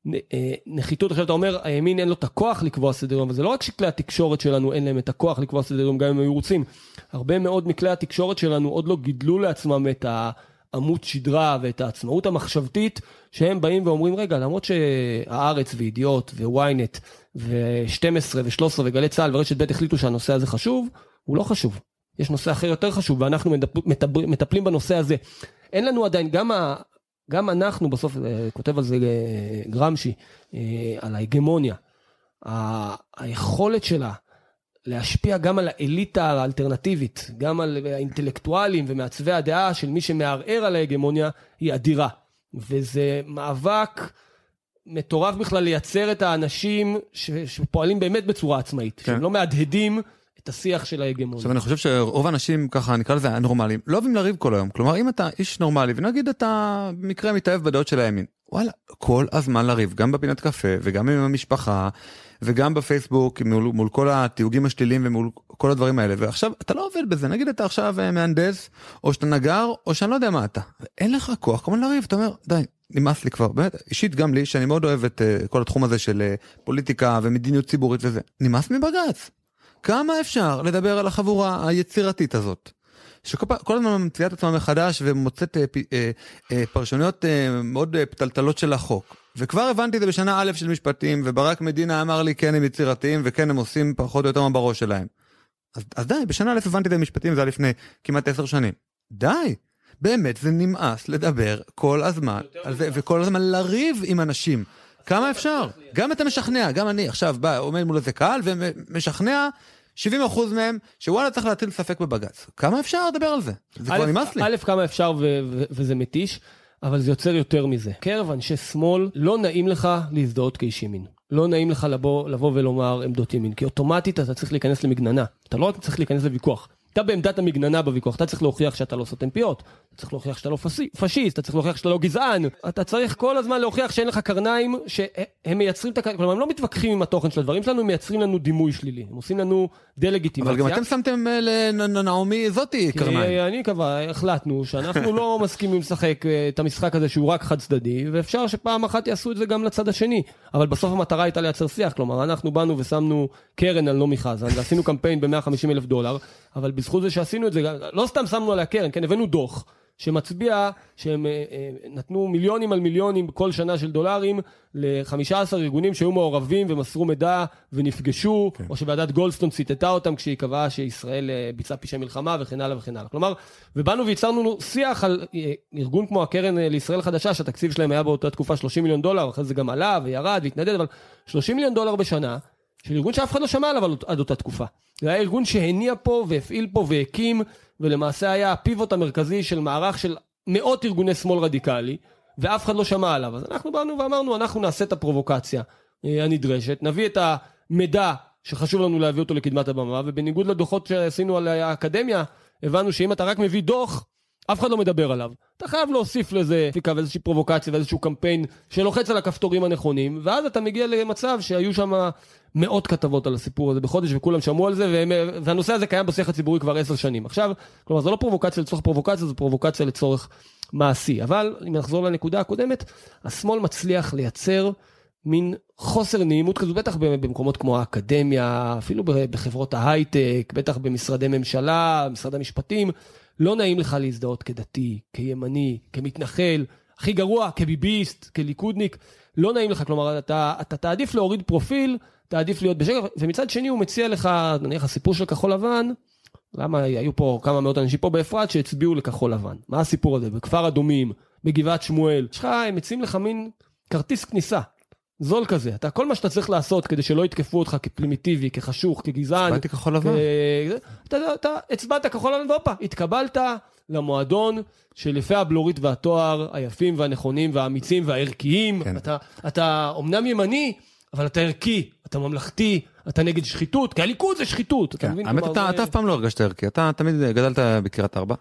C: נחיתות. עכשיו אתה אומר, הימין אין לו את הכוח לקבוע סדר יום, אבל זה לא רק שכלי התקשורת שלנו אין להם את הכוח לקבוע סדר יום, גם אם היו רוצים. הרבה מאוד מכלי התקשורת שלנו עוד לא גידלו לעצמם את העמוד שדרה ואת העצמאות המחשבתית, שהם באים ואומרים, רגע, למרות שהארץ וידיעות וויינט ו-שתים עשרה ו-שלוש עשרה וגלי צהל ורשת ב' החליטו שהנושא הזה חשוב, הוא לא חשוב. יש נושא אחר יותר חשוב, ואנחנו מטפלים בנושא הזה. אין לנו עדיין, גם ה... גם אנחנו בסוף, כותב על זה גרמשי, על ההגמוניה, היכולת שלה להשפיע גם על האליטה האלטרנטיבית, גם על האינטלקטואלים ומעצבי הדעה של מי שמערער על ההגמוניה, היא אדירה. וזה מאבק מטורף בכלל לייצר את האנשים שפועלים באמת בצורה עצמאית, שהם לא מהדהדים את השיח של ההגמוניה.
A: עכשיו אני חושב שרוב האנשים ככה נקרא לזה הנורמליים, לא אוהבים לריב כל היום. כלומר אם אתה איש נורמלי ונגיד אתה מקרה מתאהב בדעות של הימין, וואלה, כל הזמן לריב, גם בפינת קפה וגם עם המשפחה וגם בפייסבוק מול, מול כל התיוגים השליליים ומול כל הדברים האלה. ועכשיו אתה לא עובד בזה, נגיד אתה עכשיו מהנדס או שאתה נגר או שאני לא יודע מה אתה. אין לך כוח כמובן לריב, אתה אומר די, נמאס לי כבר, באמת, אישית גם לי שאני מאוד אוהב את uh, כל התחום הזה של uh, פוליטיקה ומדיניות ציבורית וזה, נמאס מבגץ. כמה אפשר לדבר על החבורה היצירתית הזאת, שכל הזמן ממציאה את עצמה מחדש ומוצאת אה, אה, אה, פרשנויות אה, מאוד אה, פטלטלות של החוק. וכבר הבנתי את זה בשנה א' של משפטים, וברק מדינה אמר לי כן הם יצירתיים וכן הם עושים פחות או יותר מה בראש שלהם. אז, אז די, בשנה א' הבנתי את המשפטים, זה היה לפני כמעט עשר שנים. די, באמת זה נמאס לדבר כל הזמן על זה, וכל הזמן לריב עם אנשים. כמה אפשר? גם אתה משכנע, גם אני עכשיו בא, עומד מול איזה קהל ומשכנע שבעים אחוז מהם שוואלה צריך להטיל ספק בבגץ. כמה אפשר לדבר על זה? זה כבר נמאס לי.
C: א', כמה אפשר וזה מתיש, אבל זה יוצר יותר מזה. קרב אנשי שמאל, לא נעים לך להזדהות כאיש ימין. לא נעים לך לבוא ולומר עמדות ימין, כי אוטומטית אתה צריך להיכנס למגננה. אתה לא רק צריך להיכנס לוויכוח. אתה בעמדת המגננה בוויכוח, אתה צריך להוכיח שאתה לא סותם פיות, אתה צריך להוכיח שאתה לא פשיסט, אתה צריך להוכיח שאתה לא גזען, אתה צריך כל הזמן להוכיח שאין לך קרניים, שהם מייצרים את הקרניים, כלומר הם לא מתווכחים עם התוכן של הדברים שלנו, הם מייצרים לנו דימוי שלילי, הם עושים לנו דה-לגיטימציה.
A: אבל גם אתם שמתם לנעמי זאתי קרניים.
C: כי אני קבע, החלטנו שאנחנו לא מסכימים לשחק את המשחק הזה שהוא רק חד צדדי, ואפשר שפעם אחת יעשו את זה גם לצד השני, אבל בסוף המטרה הייתה לייצר שיח, כלומר אנחנו באנו ושמנו קרן על נעמי חזן, ועשינו קמפיין ב-מאה וחמישים אלף דולר, אבל בזכות זה שעשינו את זה, לא סתם שמנו עליה קרן, כן, הבאנו דוח שמצביע שהם נתנו מיליונים על מיליונים כל שנה של דולרים ל-חמישה עשר ארגונים שהיו מעורבים ומסרו מידע ונפגשו, כן. או שוועדת גולדסטון ציטטה אותם כשהיא קבעה שישראל ביצעה פשעי מלחמה וכן הלאה וכן הלאה. כלומר, ובאנו ויצרנו שיח על ארגון כמו הקרן לישראל חדשה, שהתקציב שלהם היה באותה תקופה שלושים מיליון דולר, אחרי זה גם עלה וירד והתנדד, אבל שלושים מיליון דולר בשנה, של ארגון שאף אחד לא שמע עליו עד אותה תקופה. זה היה ארגון שהניע פה והפעיל פה והקים, ולמעשה היה הפיבוט המרכזי של מערך של מאות ארגוני שמאל רדיקלי, ואף אחד לא שמע עליו. אז אנחנו באנו ואמרנו, אנחנו נעשה את הפרובוקציה הנדרשת, נביא את המידע שחשוב לנו להביא אותו לקדמת הבמה, ובניגוד לדוחות שעשינו על האקדמיה, הבנו שאם אתה רק מביא דוח, אף אחד לא מדבר עליו. אתה חייב להוסיף לזה פיקה ואיזושהי פרובוקציה ואיזשהו קמפיין שלוחץ על הכפתורים הנכונים, ואז אתה מגיע למצב שהיו שם מאות כתבות על הסיפור הזה בחודש, וכולם שמעו על זה, והנושא הזה קיים בשיח הציבורי כבר עשר שנים. עכשיו, כלומר, זו לא פרובוקציה לצורך פרובוקציה, זו פרובוקציה לצורך מעשי. אבל, אם נחזור לנקודה הקודמת, השמאל מצליח לייצר מין חוסר נעימות כזו, בטח במקומות כמו האקדמיה, אפילו בחברות ההייטק, בטח במשרדי ממשלה, משרד המשפטים, לא נעים לך להזדהות כדתי, כימני, כמתנחל, הכי גרוע, כביביסט, כליכודניק, לא נעים לך, כלומר, אתה, אתה תעדיף להוריד פרופיל, תעדיף להיות בשקר, ומצד שני הוא מציע לך, נניח הסיפור של כחול לבן, למה היו פה כמה מאות אנשים פה באפרת שהצביעו לכחול לבן? מה הסיפור הזה? בכפר אדומים, בגבעת שמואל, יש לך, הם מציעים לך מין כרטיס כניסה, זול כזה, אתה כל מה שאתה צריך לעשות כדי שלא יתקפו אותך כפרימיטיבי, כחשוך, כגזען.
A: הצבעתי כחול לבן.
C: אתה, אתה הצבעת כחול לבן, ואופה, התקבלת למועדון של יפי הבלורית והתואר, היפים והנכונים והאמיצים והערכיים. כן. אתה, אתה אומנם ימני, אבל אתה ערכי, אתה ממלכתי, אתה נגד שחיתות, כי הליכוד זה שחיתות.
A: כן. האמת, אתה, אתה אף פעם לא הרגשת ערכי, אתה תמיד גדלת בקריית ארבע,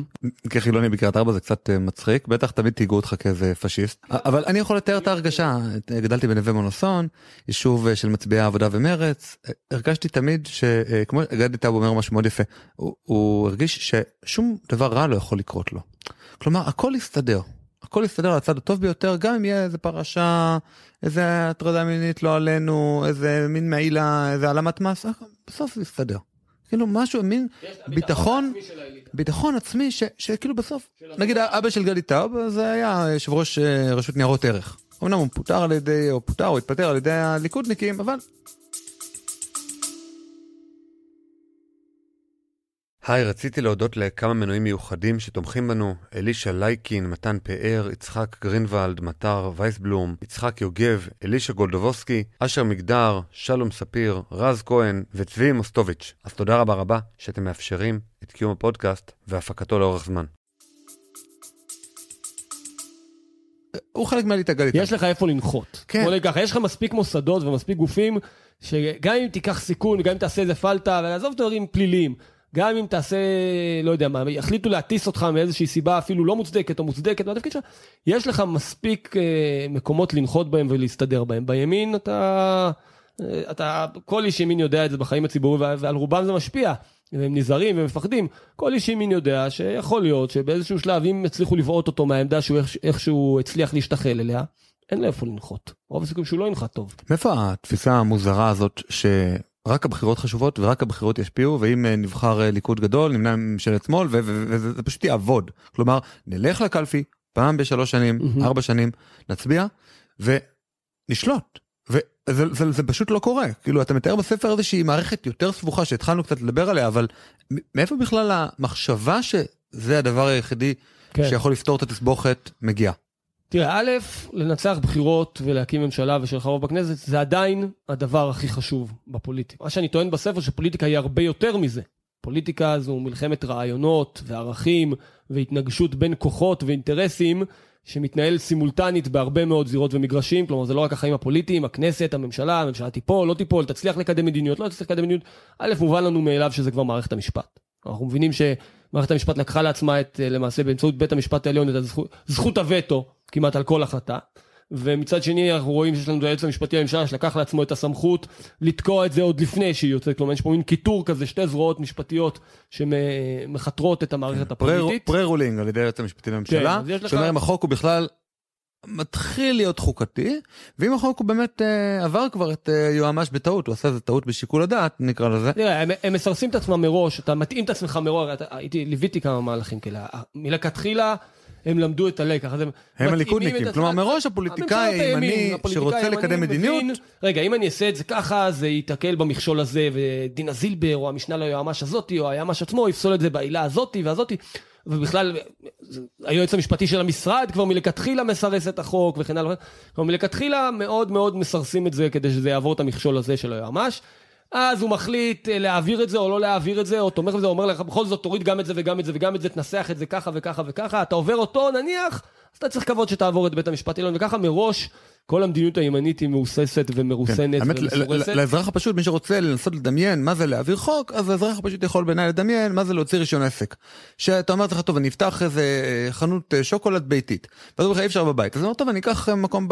A: כחילוני בקריית ארבע זה קצת מצחיק, בטח תמיד תיגעו אותך כאיזה פשיסט, אבל אני יכול לתאר את ההרגשה, גדלתי בנווה מונוסון, יישוב של מצביעי העבודה ומרץ, הרגשתי תמיד שכמו גדי טאוב אומר משהו מאוד יפה, הוא, הוא הרגיש ששום דבר רע לא יכול לקרות לו, כלומר הכל יסתדר. הכל יסתדר על הצד הטוב ביותר, גם אם יהיה איזה פרשה, איזה הטרדה מינית לא עלינו, איזה מין מעילה, איזה העלמת מס, בסוף זה יסתדר. כאילו משהו, מין ביטחון, ביטחון עצמי, שכאילו בסוף, נגיד האבא של גדי טאוב, זה היה יושב ראש רשות ניירות ערך. אמנם הוא פוטר על ידי, או פוטר, או התפטר על ידי הליכודניקים, אבל... היי, רציתי להודות לכמה מנויים מיוחדים שתומכים בנו, אלישה לייקין, מתן פאר, יצחק גרינוולד, מטר וייסבלום, יצחק יוגב, אלישה גולדובוסקי, אשר מגדר, שלום ספיר, רז כהן וצבי מוסטוביץ'. אז תודה רבה רבה שאתם מאפשרים את קיום הפודקאסט והפקתו לאורך זמן. הוא חלק מהליטה גלית.
C: יש לך איפה לנחות. כן. בוא ניקח, יש לך מספיק מוסדות ומספיק גופים, שגם אם תיקח סיכון, גם אם תעשה איזה פלטה, ולעזוב דברים פליליים, גם אם תעשה, לא יודע מה, יחליטו להטיס אותך מאיזושהי סיבה אפילו לא מוצדקת או מוצדקת, מהתפקיד שלך, יש לך מספיק אה, מקומות לנחות בהם ולהסתדר בהם. בימין אתה, אתה, כל איש ימין יודע את זה בחיים הציבוריים, ועל רובם זה משפיע, והם נזהרים ומפחדים. כל איש ימין יודע שיכול להיות שבאיזשהו שלב, אם הצליחו לבעוט אותו מהעמדה שהוא איכשהו הצליח להשתחל אליה, אין לה איפה לנחות. רוב הסיכויים שהוא לא ינחת טוב.
A: מאיפה התפיסה המוזרה הזאת ש... רק הבחירות חשובות ורק הבחירות ישפיעו, ואם נבחר ליכוד גדול, נמנע ממשלת שמאל, וזה פשוט יעבוד. כלומר, נלך לקלפי, פעם בשלוש שנים, ארבע שנים, נצביע, ונשלוט. וזה פשוט לא קורה. כאילו, אתה מתאר בספר איזושהי מערכת יותר סבוכה, שהתחלנו קצת לדבר עליה, אבל מאיפה בכלל המחשבה שזה הדבר היחידי שיכול לפתור את התסבוכת מגיעה?
C: תראה, א', לנצח בחירות ולהקים ממשלה ושל חרוב בכנסת, זה עדיין הדבר הכי חשוב בפוליטיקה. מה שאני טוען בספר, שפוליטיקה היא הרבה יותר מזה. פוליטיקה זו מלחמת רעיונות וערכים והתנגשות בין כוחות ואינטרסים, שמתנהל סימולטנית בהרבה מאוד זירות ומגרשים, כלומר זה לא רק החיים הפוליטיים, הכנסת, הממשלה, הממשלה תיפול, לא תיפול, תצליח לקדם מדיניות, לא תצליח לקדם מדיניות. א', מובן לנו מאליו שזה כבר מערכת המשפט. אנחנו מבינים שמערכת המשפט לקחה לעצמה את, למעשה באמצעות בית המשפט העליון, את הזכות, זכות הווטו כמעט על כל החלטה, ומצד שני אנחנו רואים שיש לנו את היועץ המשפטי לממשלה שלקח לעצמו את הסמכות לתקוע את זה עוד לפני שהיא יוצאת, כלומר יש פה מין קיטור כזה, שתי זרועות משפטיות שמחתרות את המערכת הפוליטית.
A: פרה-רולינג על ידי היועץ המשפטי לממשלה, שאומר אם החוק הוא בכלל מתחיל להיות חוקתי, ואם החוק הוא באמת אה, עבר כבר את אה, יועמ"ש בטעות, הוא עשה איזה טעות בשיקול הדעת, נקרא לזה.
C: תראה, הם, הם מסרסים את עצמם מראש, אתה מתאים את עצמך מראש, אתה, הייתי, ליוויתי כמה מהלכים כאלה, מלכתחילה הם למדו את הלקח. הם
A: הליכודניקים, כלומר מראש הפוליטיקאי הימני שרוצה לקדם מדיניות.
C: רגע, אם אני אעשה את זה ככה, זה ייתקל במכשול הזה, ודינה זילבר, או המשנה ליועמ"ש הזאתי, או היועמ"ש עצמו, יפסול את זה בעילה הזאתי והזאתי, ובכלל, היועץ המשפטי של המשרד כבר מלכתחילה מסרס את החוק וכן הלאה. כלומר, מלכתחילה מאוד מאוד מסרסים את זה כדי שזה יעבור את המכשול הזה של היועמ"ש. אז הוא מחליט להעביר את זה או לא להעביר את זה, או תומך בזה, אומר לך, בכל זאת תוריד גם את זה וגם את זה וגם את זה, תנסח את זה ככה וככה וככה, אתה עובר אותו נניח, אז אתה צריך כבוד שתעבור את בית המשפט העליון, וככה מראש כל המדיניות הימנית היא מאוססת ומרוסנת ומסורסת.
A: לאזרח הפשוט, מי שרוצה לנסות לדמיין מה זה להעביר חוק, אז האזרח הפשוט יכול בעיניי לדמיין מה זה להוציא רישיון עסק. שאתה אומר לך, טוב, אני אפתח איזה חנות שוקולד ביתית, ואז הוא אומר לך, אי אפשר בבית. אז הוא אומר, טוב, אני אקח מקום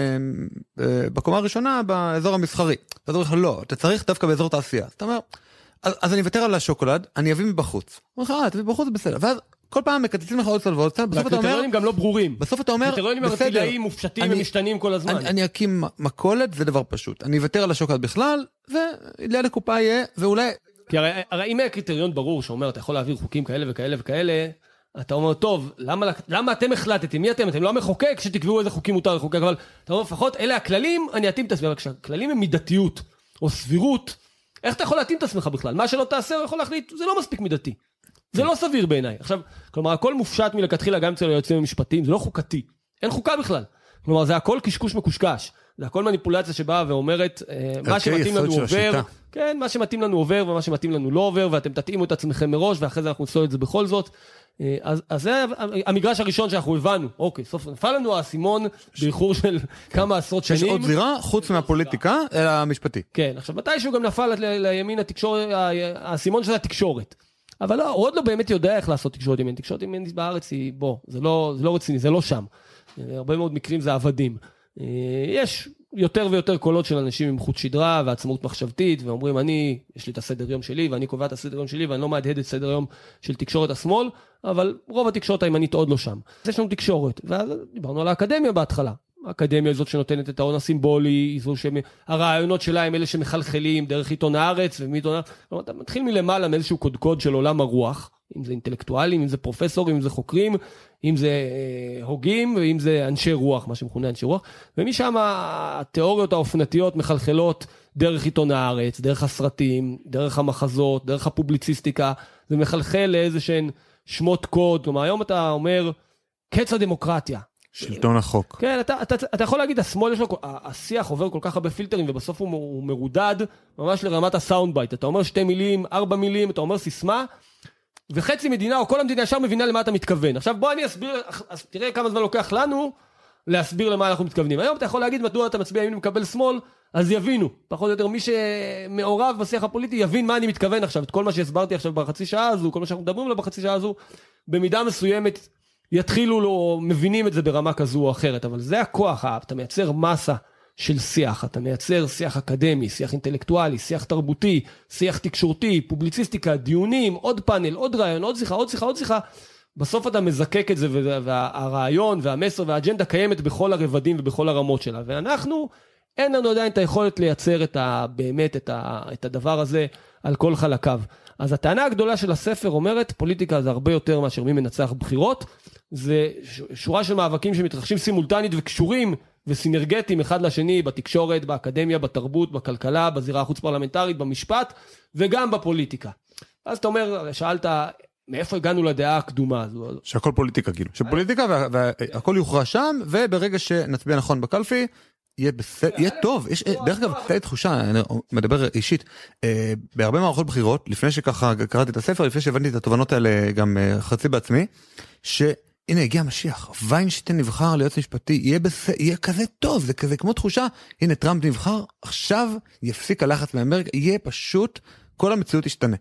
A: בקומה הראשונה, באזור המסחרי. אז הוא אומר לך, לא, אתה צריך דווקא באזור תעשייה. אז אתה אומר, אז אני אוותר על השוקולד, אני אביא מבחוץ. הוא אומר לך, אה, תביא מבחוץ, זה בסדר. ואז כל פעם מקצצים לך עוד צל ועוד צל, בסוף אתה אומר...
C: הקריטריונים גם לא ברורים.
A: בסוף אתה אומר,
C: הקריטריונים הרצילאיים מופשטים ומשתנים כל הזמן.
A: אני אקים מקולת, זה דבר פשוט. אני אוותר על השוקולד בכלל, וליד הקופה יהיה, ואולי...
C: כי הרי אם היה קריטריון ברור שאומר, אתה יכול להעביר חוקים כאלה וכאלה וכאלה, אתה אומר, טוב, למה אתם החלטתם? מי אתם? אתם לא המחוקק שתקבעו איזה חוקים מותר לחוקק, אבל אתה אומר, לפחות אלה הכללים, אני אתאים את עצמי. אבל כשהכללים הם מידתיות או סבירות, איך אתה יכול להתאים את עצמך בכלל? מה שלא תעשה, הוא יכול להחליט, זה לא מספיק מידתי. זה לא סביר בעיניי. עכשיו, כלומר, הכל מופשט מלכתחילה גם אצל היועצים המשפטיים, זה לא חוקתי. אין חוקה בכלל. כלומר, זה הכל קשקוש מקושקש. זה הכל מניפולציה שבאה ואומרת, מה שמתאים לנו עובר, כן, מה שמתאים לנו עובר ומה שמתאים לנו לא עובר, ואתם תתאימו את עצמכם מראש, ואחרי זה אנחנו נפסול את זה בכל זאת. אז, אז זה המגרש הראשון שאנחנו הבנו. אוקיי, סוף נפל לנו האסימון באיחור של כמה עשרות שנים.
A: יש עוד זירה חוץ מהפוליטיקה, אלא המשפטי.
C: כן, עכשיו, מתישהו גם נפל לימין התקשורת, האסימון של התקשורת. אבל לא, הוא עוד לא באמת יודע איך לעשות תקשורת ימין. תקשורת ימין בארץ היא, בוא, זה לא, זה לא רציני, זה לא שם. הרבה מאוד מקרים זה עבדים. יש יותר ויותר קולות של אנשים עם חוט שדרה ועצמאות מחשבתית, ואומרים, אני, יש לי את הסדר יום שלי, ואני קובע את הסדר יום שלי, ואני לא מהדהד את סדר יום של תקשורת השמאל, אבל רוב התקשורת הימנית עוד לא שם. אז יש לנו תקשורת, ודיברנו על האקדמיה בהתחלה. האקדמיה זאת שנותנת את ההון הסימבולי, זו שהרעיונות שלה הם אלה שמחלחלים דרך עיתון הארץ, ומעיתון הארץ, אתה מתחיל מלמעלה מאיזשהו קודקוד של עולם הרוח, אם זה אינטלקטואלים, אם זה פרופסורים, אם זה חוקרים, אם זה אה, הוגים, ואם זה אנשי רוח, מה שמכונה אנשי רוח, ומשם התיאוריות האופנתיות מחלחלות דרך עיתון הארץ, דרך הסרטים, דרך המחזות, דרך הפובליציסטיקה, זה מחלחל לאיזה שהן שמות קוד, כלומר היום אתה אומר, קץ הדמוקרטיה.
A: שלטון החוק.
C: כן, אתה, אתה, אתה יכול להגיד, השמאל יש לו, השיח עובר כל כך הרבה פילטרים, ובסוף הוא, הוא מרודד, ממש לרמת הסאונד בייט, אתה אומר שתי מילים, ארבע מילים, אתה אומר סיסמה, וחצי מדינה, או כל המדינה ישר מבינה למה אתה מתכוון. עכשיו בוא אני אסביר, אז תראה כמה זמן לוקח לנו, להסביר למה אנחנו מתכוונים. היום אתה יכול להגיד, מדוע אתה מצביע ימין ומקבל שמאל, אז יבינו. פחות או יותר, מי שמעורב בשיח הפוליטי, יבין מה אני מתכוון עכשיו. את כל מה שהסברתי עכשיו בחצי שעה הזו, כל מה שאנחנו מדברים עליו בחצי שעה הזו, במידה מסוימת, יתחילו לו, מבינים את זה ברמה כזו או אחרת, אבל זה הכוח, אתה מייצר מסה של שיח, אתה מייצר שיח אקדמי, שיח אינטלקטואלי, שיח תרבותי, שיח תקשורתי, פובליציסטיקה, דיונים, עוד פאנל, עוד רעיון, עוד שיחה, עוד שיחה, עוד שיחה, בסוף אתה מזקק את זה, והרעיון והמסר והאג'נדה קיימת בכל הרבדים ובכל הרמות שלה, ואנחנו, אין לנו עדיין את היכולת לייצר את ה, באמת את, ה, את הדבר הזה על כל חלקיו. אז הטענה הגדולה של הספר אומרת, פוליטיקה זה הרבה יותר מאשר מי מנצח בחירות, זה שורה של מאבקים שמתרחשים סימולטנית וקשורים וסינרגטיים אחד לשני, בתקשורת, באקדמיה, בתרבות, בכלכלה, בזירה החוץ פרלמנטרית, במשפט, וגם בפוליטיקה. אז אתה אומר, שאלת, מאיפה הגענו לדעה הקדומה הזו?
A: שהכל פוליטיקה, כאילו. שפוליטיקה והכל יוכרע שם, וברגע שנצביע נכון בקלפי, יהיה בסדר, יהיה טוב. יש, דרך אגב, הייתה תחושה, אני מדבר אישית, בהרבה מערכות בחירות, לפני שככה קראתי את הספר, לפני שהבנתי את התובנות האלה גם חצי בעצמי, שהנה הגיע המשיח, ויינשטיין נבחר ליועץ משפטי, יהיה בסדר, יהיה כזה טוב, זה כזה כמו תחושה, הנה טראמפ נבחר, עכשיו יפסיק הלחץ מאמריקה, יהיה פשוט, כל המציאות ישתנה.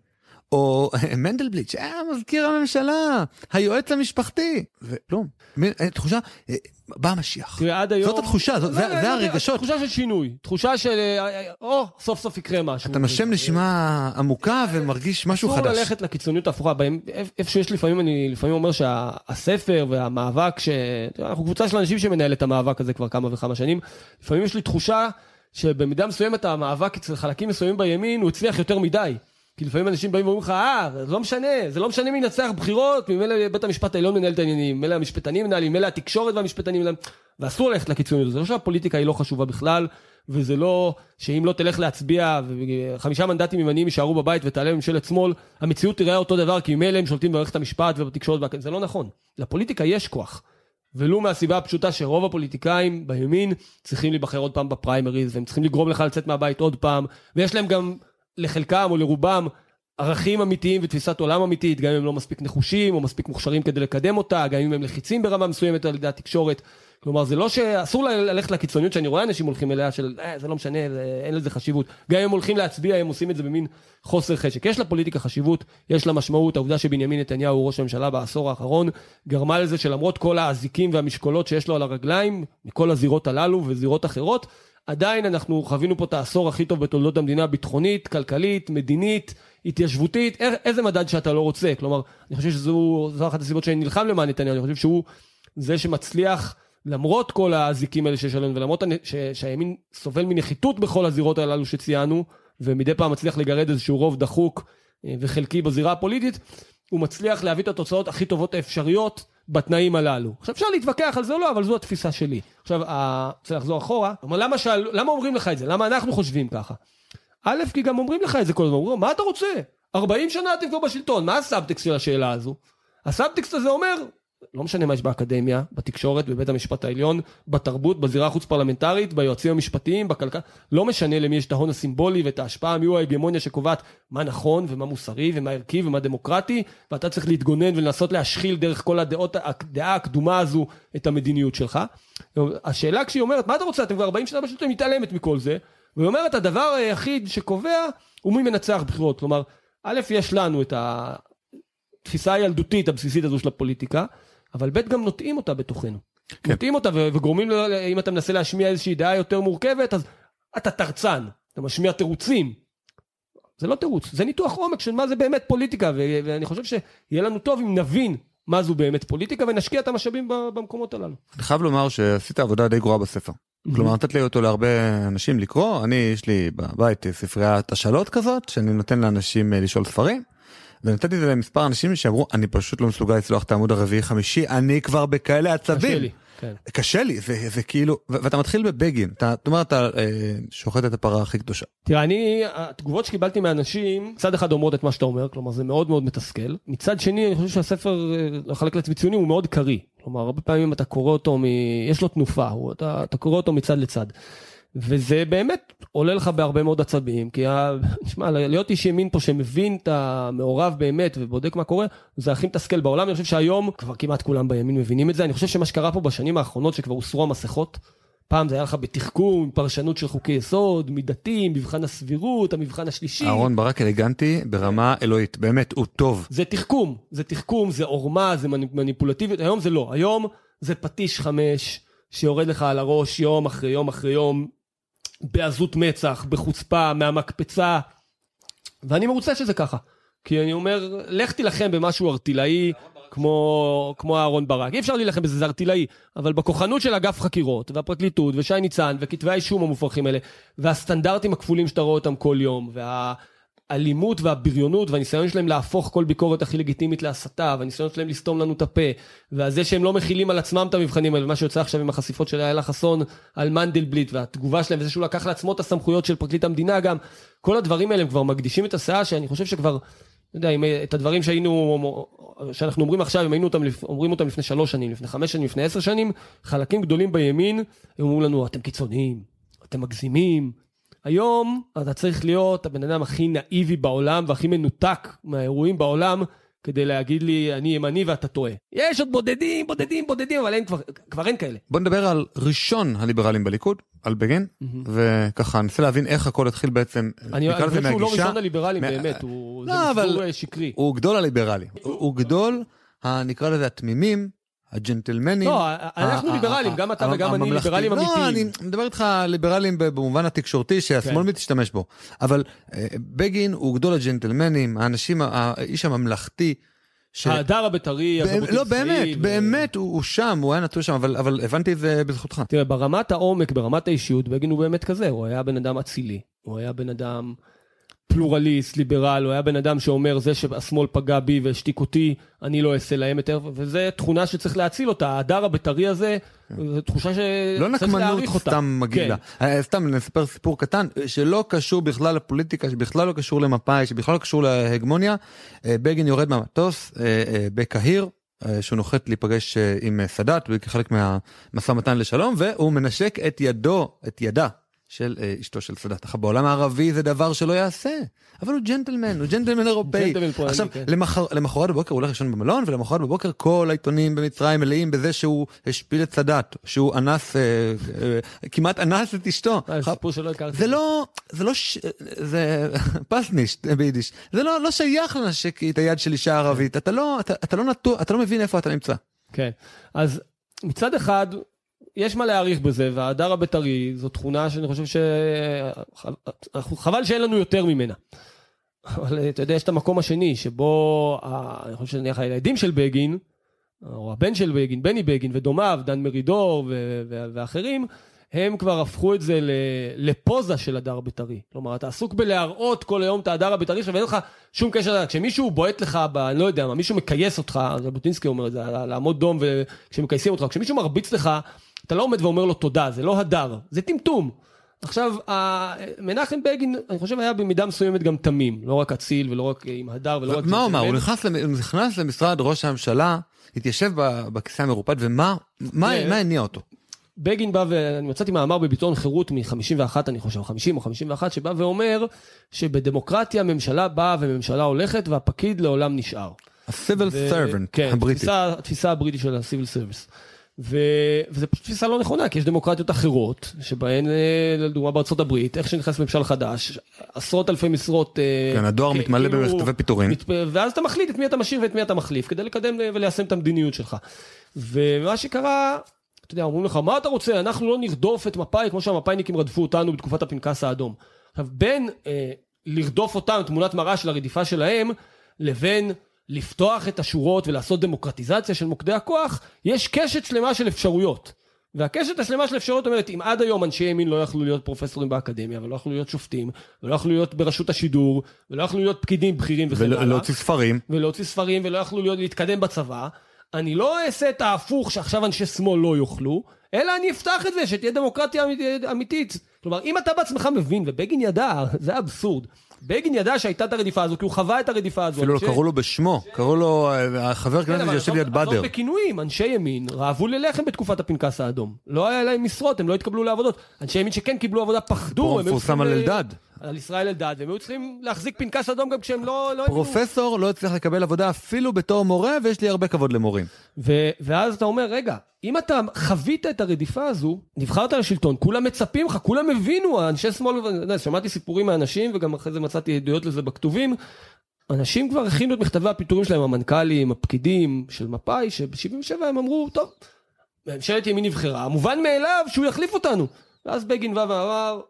A: או מנדלבליט, שהיה מזכיר הממשלה, היועץ המשפחתי, וכלום. תחושה, בא המשיח. זאת התחושה, זה הרגשות.
C: תחושה של שינוי, תחושה של, או, סוף סוף יקרה משהו. אתה
A: נושם נשימה עמוקה ומרגיש משהו חדש.
C: אסור ללכת לקיצוניות ההפוכה, איפה שיש לפעמים, אני לפעמים אומר שהספר והמאבק, אנחנו קבוצה של אנשים שמנהל את המאבק הזה כבר כמה וכמה שנים, לפעמים יש לי תחושה שבמידה מסוימת המאבק אצל חלקים מסוימים בימין, הוא הצליח יותר מדי. כי לפעמים אנשים באים ואומרים לך, אה, זה לא משנה, זה לא משנה מי ינצח בחירות, ממילא בית המשפט העליון מנהל את העניינים, ממילא המשפטנים מנהלים, ממילא התקשורת והמשפטנים מנהלים, ואסור ללכת לקיצוניות, זה לא שהפוליטיקה היא לא חשובה בכלל, וזה לא שאם לא תלך להצביע, וחמישה מנדטים ימניים יישארו בבית ותעלה ממשלת שמאל, המציאות תראה אותו דבר, כי ממילא הם שולטים במערכת המשפט ובתקשורת, זה לא נכון. לפוליטיקה יש כוח, ולו מהסיבה הפשוטה שרוב הפוליטיקאים בימין צריכים להיבחר עוד פעם בפריימריז, והם צריכים לגרום לך לצאת מהבית עוד פעם, ויש להם גם לחלקם או לרובם ערכים אמיתיים ותפיסת עולם אמיתית, גם אם הם לא מספיק נחושים או מספיק מוכשרים כדי לקדם אותה, גם אם הם לחיצים ברמה מסוימת על ידי התקשורת. כלומר, זה לא שאסור ללכת לקיצוניות שאני רואה אנשים הולכים אליה של, אה, זה לא משנה, זה, אין לזה חשיבות. גם אם הם הולכים להצביע, הם עושים את זה במין חוסר חשק. יש לפוליטיקה חשיבות, יש לה משמעות. העובדה שבנימין נתניהו הוא ראש הממשלה בעשור האחרון, גרמה לזה שלמרות כל האזיקים והמשקולות שיש לו על הרגליים, מכל הזירות הללו וזירות אחרות, עדיין אנחנו חווינו פה את העשור הכי טוב בתולדות המדינה, ביטחונית, כלכלית, מדינית, התיישבותית, איזה מדד שאתה לא רוצה. כלומר, אני חושב שזו אחת הסיבות שאני נלחם למען נתניהו, אני חושב שהוא זה שמצליח, למרות כל הזיקים האלה שיש עלינו, ולמרות שהימין סובל מנחיתות בכל הזירות הללו שציינו, ומדי פעם מצליח לגרד איזשהו רוב דחוק וחלקי בזירה הפוליטית, הוא מצליח להביא את התוצאות הכי טובות האפשריות בתנאים הללו. עכשיו אפשר להתווכח על זה או לא, אבל זו התפיסה שלי. עכשיו, צריך לחזור אחורה, אבל למה, שאל, למה אומרים לך את זה? למה אנחנו חושבים ככה? א', כי גם אומרים לך את זה כל הזמן, אומרים, מה אתה רוצה? ארבעים שנה אתם כבר בשלטון, מה הסאבטקסט של השאלה הזו? הסאבטקסט הזה אומר, לא משנה מה יש באקדמיה, בתקשורת, בבית המשפט העליון, בתרבות, בזירה החוץ פרלמנטרית, ביועצים המשפטיים, בכלכלה, לא משנה למי יש את ההון הסימבולי ואת ההשפעה, מי הוא ההגמוניה שקובעת מה נכון ומה מוסרי ומה ערכי ומה דמוקרטי, ואתה צריך להתגונן ולנסות להשחיל דרך כל הדעות, הדעה הקדומה הזו את המדיניות שלך. השאלה כשהיא אומרת, מה אתה רוצה? אתם כבר ארבעים שנה בשלטון, מתעלמת מכל זה, והיא אומרת, הדבר היחיד שקובע הוא מי מנצח בחירות. כלומר, א', יש לנו את התפיסה הילדותית הבסיסית הזו של הפוליטיקה, אבל ב' גם נוטעים אותה בתוכנו. מוטעים אותה וגורמים, אם אתה מנסה להשמיע איזושהי דעה יותר מורכבת, אז אתה תרצן, אתה משמיע תירוצים. זה לא תירוץ, זה ניתוח עומק של מה זה באמת פוליטיקה, ואני חושב שיהיה לנו טוב אם נבין מה זו באמת פוליטיקה, ונשקיע את המשאבים במקומות הללו.
A: אני חייב לומר שעשית עבודה די גרועה בספר. כלומר, נתת לי אותו להרבה אנשים לקרוא, אני, יש לי בבית ספריית השאלות כזאת, שאני נותן לאנשים לשאול ספרים, ונתתי את זה למספר אנשים שאמרו, אני פשוט לא מסוגל לצלוח את העמוד הרביעי חמישי, אני כבר בכאלה עצבים. קשה לי. כן. קשה לי, זה, זה כאילו, ו- ואתה מתחיל בבגין, אתה, זאת אומרת, אתה אה, שוחט את הפרה הכי קדושה.
C: תראה, אני, התגובות שקיבלתי מאנשים, מצד אחד אומרות את מה שאתה אומר, כלומר, זה מאוד מאוד מתסכל. מצד שני, אני חושב שהספר, לחלק לעצמי ציוני, הוא מאוד קרי. כלומר, הרבה פעמים אתה קורא אותו, מ... יש לו תנופה, הוא, אתה, אתה קורא אותו מצד לצד. וזה באמת עולה לך בהרבה מאוד עצבים, כי נשמע, להיות איש ימין פה שמבין את המעורב באמת ובודק מה קורה, זה הכי מתסכל בעולם. אני חושב שהיום כבר כמעט כולם בימין מבינים את זה. אני חושב שמה שקרה פה בשנים האחרונות שכבר הוסרו המסכות, פעם זה היה לך בתחכום, פרשנות של חוקי יסוד, מידתיים, מבחן הסבירות, המבחן השלישי. אהרון
A: ברק אלגנטי ברמה אלוהית, באמת, הוא טוב.
C: זה תחכום, זה תחכום, זה עורמה, זה מניפולטיביות. היום זה לא, היום זה פטיש חמש שיורד לך על הראש יום אחרי יום אחרי יום, בעזות מצח, בחוצפה, מהמקפצה, ואני מרוצה שזה ככה, כי אני אומר, לך תילחם במשהו ארטילאי, כמו, כמו אהרון ברק, אי אפשר להילחם בזה, זה ארטילאי, אבל בכוחנות של אגף חקירות, והפרקליטות, ושי ניצן, וכתבי האישום המופרכים האלה, והסטנדרטים הכפולים שאתה רואה אותם כל יום, והאלימות והבריונות, והניסיון שלהם להפוך כל ביקורת הכי לגיטימית להסתה, והניסיון שלהם לסתום לנו את הפה, וזה שהם לא מכילים על עצמם את המבחנים האלה, ומה שיוצא עכשיו עם החשיפות של איילה חסון על מנדלבליט, והתגובה שלהם, וזה שהוא לקח לעצמו את הסמכויות של פרקליט המדינה גם, כל הדברים האלה הם כבר מקדישים את הסעה, שאני חושב שכבר, לא יודע, את הדברים שהיינו, שאנחנו אומרים עכשיו, אם היינו אותם, אומרים אותם לפני שלוש שנים, לפני חמש שנים, לפני עשר שנים, חלקים גדולים בימין, הם אומרים לנו, אתם קיצוניים, אתם מגזימים. היום אתה צריך להיות הבן אדם הכי נאיבי בעולם, והכי מנותק מהאירועים בעולם, כדי להגיד לי, אני ימני ואתה טועה. יש עוד בודדים, בודדים, בודדים, אבל אין, כבר, כבר אין כאלה.
A: בוא נדבר על ראשון הליברלים בליכוד, על בגין, mm-hmm. וככה ננסה להבין איך הכל התחיל בעצם.
C: אני חושב שהוא לא ראשון הליברלים מה... באמת, הוא... לא, זה מסבור שקרי.
A: הוא גדול הליברלים, הוא, הוא גדול, נקרא לזה התמימים, הג'נטלמנים.
C: לא, אנחנו ליברלים, גם אתה וגם אני ליברלים אמיתיים.
A: לא, אני מדבר איתך ליברלים במובן התקשורתי שהשמאל מתשתמש בו. אבל בגין הוא גדול הג'נטלמנים, האנשים, האיש הממלכתי.
C: ההדר הבית"רי,
A: לא, באמת, באמת הוא שם, הוא היה נטוע שם, אבל הבנתי את זה בזכותך.
C: תראה, ברמת העומק, ברמת האישיות, בגין הוא באמת כזה, הוא היה בן אדם אצילי, הוא היה בן אדם פלורליסט, ליברל, הוא היה בן אדם שאומר, זה שהשמאל פגע בי והשתיק אותי, אני לא אעשה להם יותר, וזה תכונה שצריך להציל אותה, ההדר הבית"רי הזה, זו תחושה שצריך להעריך אותה.
A: לא נקמנות סתם מגעילה. סתם נספר סיפור קטן, שלא קשור בכלל לפוליטיקה, שבכלל לא קשור למפאי, שבכלל לא קשור להגמוניה. בגין יורד מהמטוס בקהיר, שהוא נוחת להיפגש עם סאדאת, כחלק מהמשא ומתן לשלום, והוא מנשק את ידו, את ידה. של אשתו של סאדאת. אך בעולם הערבי זה דבר שלא יעשה. אבל הוא ג'נטלמן, הוא ג'נטלמן אירופאי. עכשיו, למחרת בבוקר הוא הולך לישון במלון, ולמחרת בבוקר כל העיתונים במצרים מלאים בזה שהוא השפיל את סאדאת, שהוא אנס, כמעט אנס את אשתו.
C: סיפור שלא הכרתי.
A: זה לא, זה לא, זה פסנישט ביידיש. זה לא שייך לנשק את היד של אישה ערבית. אתה לא, אתה לא נטוע, אתה לא מבין איפה אתה נמצא.
C: כן. אז מצד אחד, יש מה להעריך בזה, וההדר הבית"רי זו תכונה שאני חושב ש... חבל שאין לנו יותר ממנה. אבל אתה יודע, יש את המקום השני, שבו, אני חושב שנניח הילדים של בגין, או הבן של בגין, בני בגין ודומיו, דן מרידור ו- ו- ואחרים, הם כבר הפכו את זה לפוזה של הדר בית"רי. כלומר, אתה עסוק בלהראות כל היום את ההדר הבית"רי, ואין לך שום קשר, כשמישהו בועט לך, ב, אני לא יודע מה, מישהו מקייס אותך, ז'בוטינסקי אומר את זה, לעמוד דום וכשמקייסים אותך, כשמישהו מרביץ לך, אתה לא עומד ואומר לו תודה, זה לא הדר, זה טמטום. עכשיו, מנחם בגין, אני חושב, היה במידה מסוימת גם תמים, לא רק אציל ולא רק עם הדר ולא רק...
A: מה הוא אמר? הוא נכנס למשרד ראש הממשלה, התיישב בכיסא המרופד, ומה הניע אותו?
C: בגין בא, ואני מצאתי מאמר בביטאון חירות מ-חמישים ואחת, אני חושב, חמישים או חמישים ואחת, שבא ואומר שבדמוקרטיה ממשלה באה וממשלה הולכת, והפקיד לעולם נשאר.
A: ה-civil servant הבריטי.
C: התפיסה הבריטית של ה-civil service. וזו פשוט תפיסה לא נכונה, כי יש דמוקרטיות אחרות, שבהן, לדוגמה בארצות הברית, איך שנכנס ממשל חדש, עשרות אלפי משרות...
A: כן, הדואר מתמלא במכתבי פיטורים.
C: ואז אתה מחליט את מי אתה משאיר ואת מי אתה מחליף, כדי לקדם וליישם את המדיניות שלך. ומה שקרה, אתה יודע, אומרים לך, מה אתה רוצה? אנחנו לא נרדוף את מפא"י, כמו שהמפא"יניקים רדפו אותנו בתקופת הפנקס האדום. עכשיו, בין אה, לרדוף אותם, תמונת מראה של הרדיפה שלהם, לבין לפתוח את השורות ולעשות דמוקרטיזציה של מוקדי הכוח, יש קשת שלמה של אפשרויות. והקשת השלמה של אפשרויות אומרת, אם עד היום אנשי ימין לא יכלו להיות פרופסורים באקדמיה, ולא יכלו להיות שופטים, ולא יכלו להיות ברשות השידור, ולא יכלו להיות פקידים בכירים וכן הלאה.
A: ולהוציא ספרים.
C: ולהוציא ספרים, ולא יכלו להיות, להתקדם בצבא, אני לא אעשה את ההפוך שעכשיו אנשי שמאל לא יוכלו, אלא אני אפתח את זה, שתהיה דמוקרטיה אמיתית. כלומר, אם אתה בעצמך מבין, ובגין ידע, זה אבסורד, בגין ידע שהייתה את הרדיפה הזו, כי הוא חווה את הרדיפה הזו.
A: אפילו לא קראו לו בשמו, קראו לו החבר כנסת שיושב ליד בדר.
C: עזוב בכינויים, אנשי ימין רעבו ללחם בתקופת הפנקס האדום. לא היה להם משרות, הם לא התקבלו לעבודות. אנשי ימין שכן קיבלו עבודה פחדו.
A: מפורסם על אלדד.
C: על ישראל אלדד, והם היו צריכים להחזיק פנקס אדום גם כשהם לא...
A: פרופסור לא הצליח לקבל עבודה אפילו בתור מורה, ויש לי הרבה כבוד למורים.
C: ואז אתה אומר, רגע, אם אתה חווית את הרדיפה הזו, נבחרת לשלטון, כולם מצפים לך, כולם הבינו, אנשי שמאל, שמעתי סיפורים מהאנשים, וגם אחרי זה מצאתי עדויות לזה בכתובים, אנשים כבר הכינו את מכתבי הפיטורים שלהם, המנכ"לים, הפקידים של מפא"י, שב-שבעים ושבע הם אמרו, טוב, ממשלת ימין נבחרה, מובן מאליו שהוא יחליף אותנו. ואז בגין בא ואמר,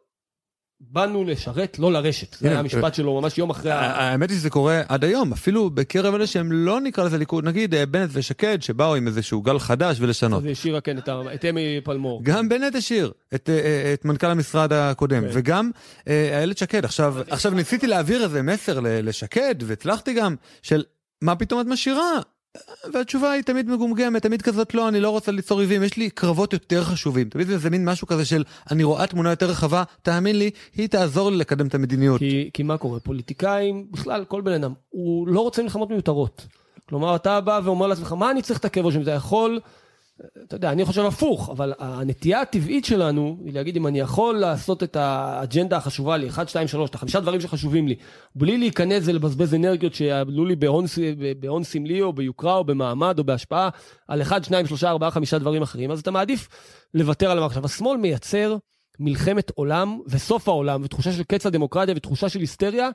C: באנו לשרת, לא לרשת. זה היה המשפט שלו ממש יום אחרי...
A: האמת היא שזה קורה עד היום, אפילו בקרב אלה שהם לא נקרא לזה ליכוד, נגיד בנט ושקד, שבאו עם איזשהו גל חדש ולשנות.
C: זה השאירה כן את אמי פלמור.
A: גם בנט השאיר את מנכ"ל המשרד הקודם, וגם איילת שקד. עכשיו ניסיתי להעביר איזה מסר לשקד, והצלחתי גם, של מה פתאום את משאירה? והתשובה היא תמיד מגומגמת, תמיד כזאת לא, אני לא רוצה ליצור ריבים, יש לי קרבות יותר חשובים. תמיד זה מין משהו כזה של, אני רואה תמונה יותר רחבה, תאמין לי, היא תעזור לי לקדם את המדיניות.
C: כי, כי מה קורה? פוליטיקאים, בכלל, כל בן אדם, הוא לא רוצה מלחמות מיותרות. כלומר, אתה בא ואומר לעצמך, מה אני צריך את הכאב ראש? אם זה יכול, אתה יודע, אני חושב הפוך, אבל הנטייה הטבעית שלנו, היא להגיד, אם אני יכול לעשות את האג'נדה החשובה לי, אחד, שתיים, שלוש, את החמישה דברים שחשובים לי, בלי להיכנס ולבזבז אנרגיות שיעלו לי בהון, בהון סמלי, או ביוקרה, או במעמד, או בהשפעה, על אחד, שניים, שלושה, ארבעה, חמישה דברים אחרים, אז אתה מעדיף לוותר על המחשב. השמאל מייצר מלחמת עולם, וסוף העולם, ותחושה של קץ הדמוקרטיה, ותחושה של היסטריה,